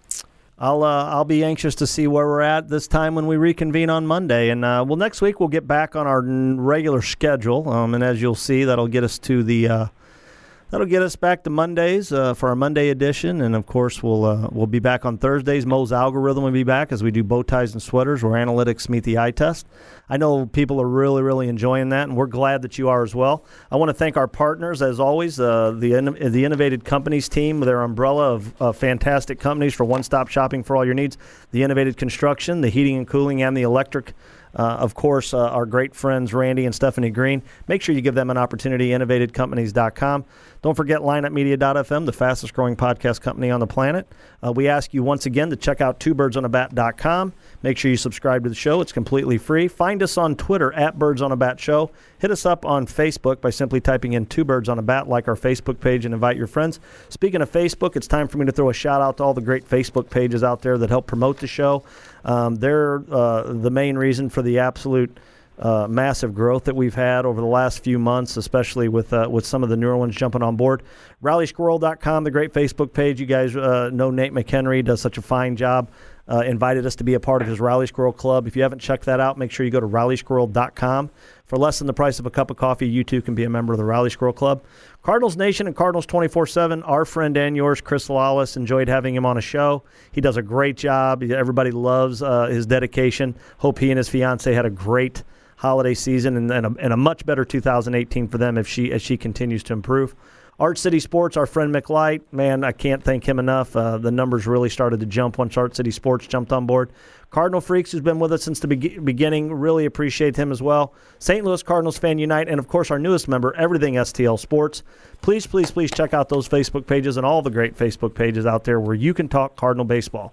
[SPEAKER 5] I'll uh, I'll be anxious to see where we're at this time when we reconvene on Monday. And uh, well, next week we'll get back on our regular schedule. Um, and as you'll see, that'll get us to the uh, that'll get us back to Mondays uh, for our Monday edition. And of course, we'll uh, we'll be back on Thursdays. Mo's algorithm will be back as we do bow ties and sweaters, where analytics meet the eye test. I know people are really, really enjoying that, and we're glad that you are as well. I want to thank our partners, as always, uh, the the Innovated Companies team, with their umbrella of uh, fantastic companies for one-stop shopping for all your needs. The Innovated Construction, the heating and cooling, and the electric. Uh, of course, uh, our great friends Randy and Stephanie Green. Make sure you give them an opportunity, innovated companies dot com. Don't forget lineup media dot f m, the fastest-growing podcast company on the planet. Uh, we ask you once again to check out two birds on a bat dot com. Make sure you subscribe to the show. It's completely free. Find us on Twitter at Birds on a Bat Show. Hit us up on Facebook by simply typing in Two Birds on a Bat, like our Facebook page, and invite your friends. Speaking of Facebook, it's time for me to throw a shout-out to all the great Facebook pages out there that help promote the show. Um, they're uh, the main reason for the absolute uh, massive growth that we've had over the last few months, especially with uh, with some of the newer ones jumping on board. Rally Squirrel dot com, the great Facebook page. You guys uh, know Nate McHenry does such a fine job. Uh, invited us to be a part of his Rally Squirrel Club. If you haven't checked that out, make sure you go to Rally Squirrel dot com. For less than the price of a cup of coffee, you too can be a member of the Rally Squirrel Club. Cardinals Nation and Cardinals twenty-four seven, our friend and yours, Chris Lawless. Enjoyed having him on a show. He does a great job. Everybody loves uh, his dedication. Hope he and his fiancée had a great holiday season and, and, a, and a much better two thousand eighteen for them if she as she continues to improve. Art City Sports, our friend McLight, man, I can't thank him enough. Uh, the numbers really started to jump once Art City Sports jumped on board. Cardinal Freaks, who's been with us since the be- beginning, really appreciate him as well. Saint Louis Cardinals Fan Unite, and, of course, our newest member, Everything S T L Sports. Please, please, please check out those Facebook pages and all the great Facebook pages out there where you can talk Cardinal baseball.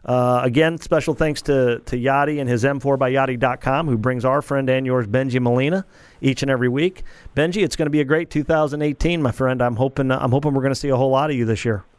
[SPEAKER 5] Uh, again, special thanks to, to Yachty and his M four by Yachty dot com, who brings our friend and yours, Benji Molina, each and every week. Benji, it's going to be a great two thousand eighteen, my friend. I'm hoping I'm hoping we're going to see a whole lot of you this year.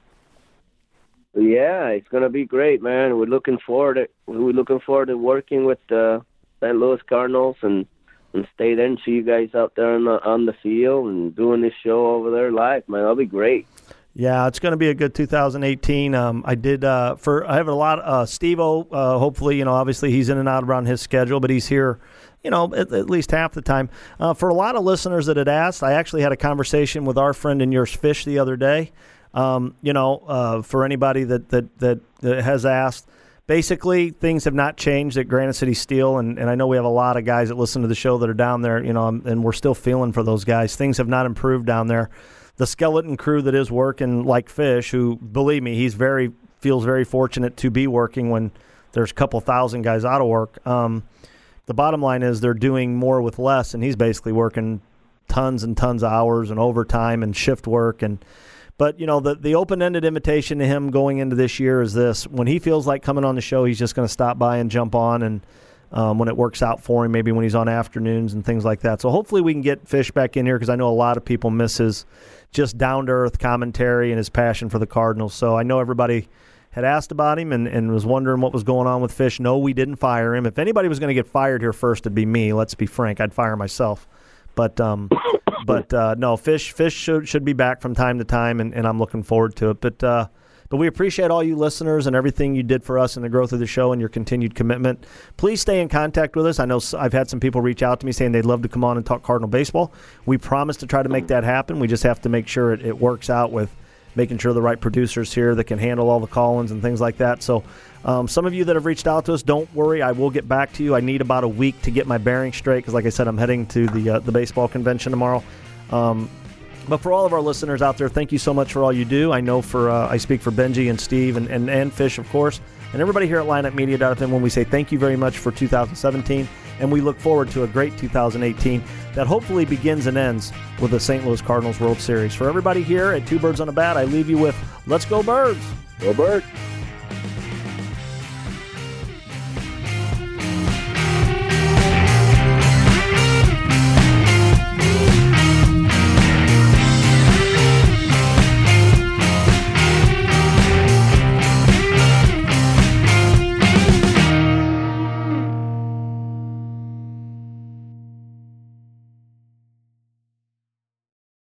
[SPEAKER 6] Yeah, it's going to be great, man. We're looking forward to, we're looking forward to working with the Saint Louis Cardinals and, and stay there and see you guys out there on the, on the field and doing this show over there live, man. That'll be great.
[SPEAKER 5] Yeah, it's going to be a good two thousand eighteen. Um, I did uh, for I have a lot. Uh, Steve-O, uh, hopefully, you know, obviously he's in and out around his schedule, but he's here, you know, at, at least half the time. Uh, for a lot of listeners that had asked, I actually had a conversation with our friend and yours, Fish, the other day. Um, you know, uh, for anybody that, that that that has asked, basically things have not changed at Granite City Steel, and, and I know we have a lot of guys that listen to the show that are down there, you know, and we're still feeling for those guys. Things have not improved down there. The skeleton crew that is working, like Fish, who, believe me, he's very feels very fortunate to be working when there's a couple thousand guys out of work. Um, the bottom line is they're doing more with less, and he's basically working tons and tons of hours and overtime and shift work. And but, you know, the, the open-ended invitation to him going into this year is this. When he feels like coming on the show, he's just going to stop by and jump on, and Um, when it works out for him, maybe when he's on afternoons and things like that. So hopefully we can get Fish back in here, because I know a lot of people miss his just down-to-earth commentary and his passion for the Cardinals. So I know everybody had asked about him and, and was wondering what was going on with Fish. No, we didn't fire him. If anybody was going to get fired here first, it'd be me. Let's be frank. I'd fire myself. But um, but uh, no, Fish Fish should, should be back from time to time, and, and I'm looking forward to it. But uh, But we appreciate all you listeners and everything you did for us in the growth of the show and your continued commitment. Please stay in contact with us. I know I've had some people reach out to me saying they'd love to come on and talk Cardinal baseball. We promise to try to make that happen. We just have to make sure it, it works out with making sure the right producers here that can handle all the call-ins and things like that. So um, some of you that have reached out to us, don't worry. I will get back to you. I need about a week to get my bearings straight because, like I said, I'm heading to the uh, the baseball convention tomorrow. Um But for all of our listeners out there, thank you so much for all you do. I know for uh, I speak for Benji and Steve and, and, and Fish, of course, and everybody here at lineup media dot f m when we say thank you very much for two thousand seventeen, and we look forward to a great two thousand eighteen that hopefully begins and ends with the Saint Louis Cardinals World Series. For everybody here at Two Birds on a Bat, I leave you with Let's Go Birds.
[SPEAKER 6] Go Birds.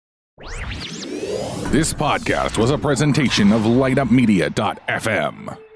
[SPEAKER 1] This podcast was a presentation of light up media dot f m.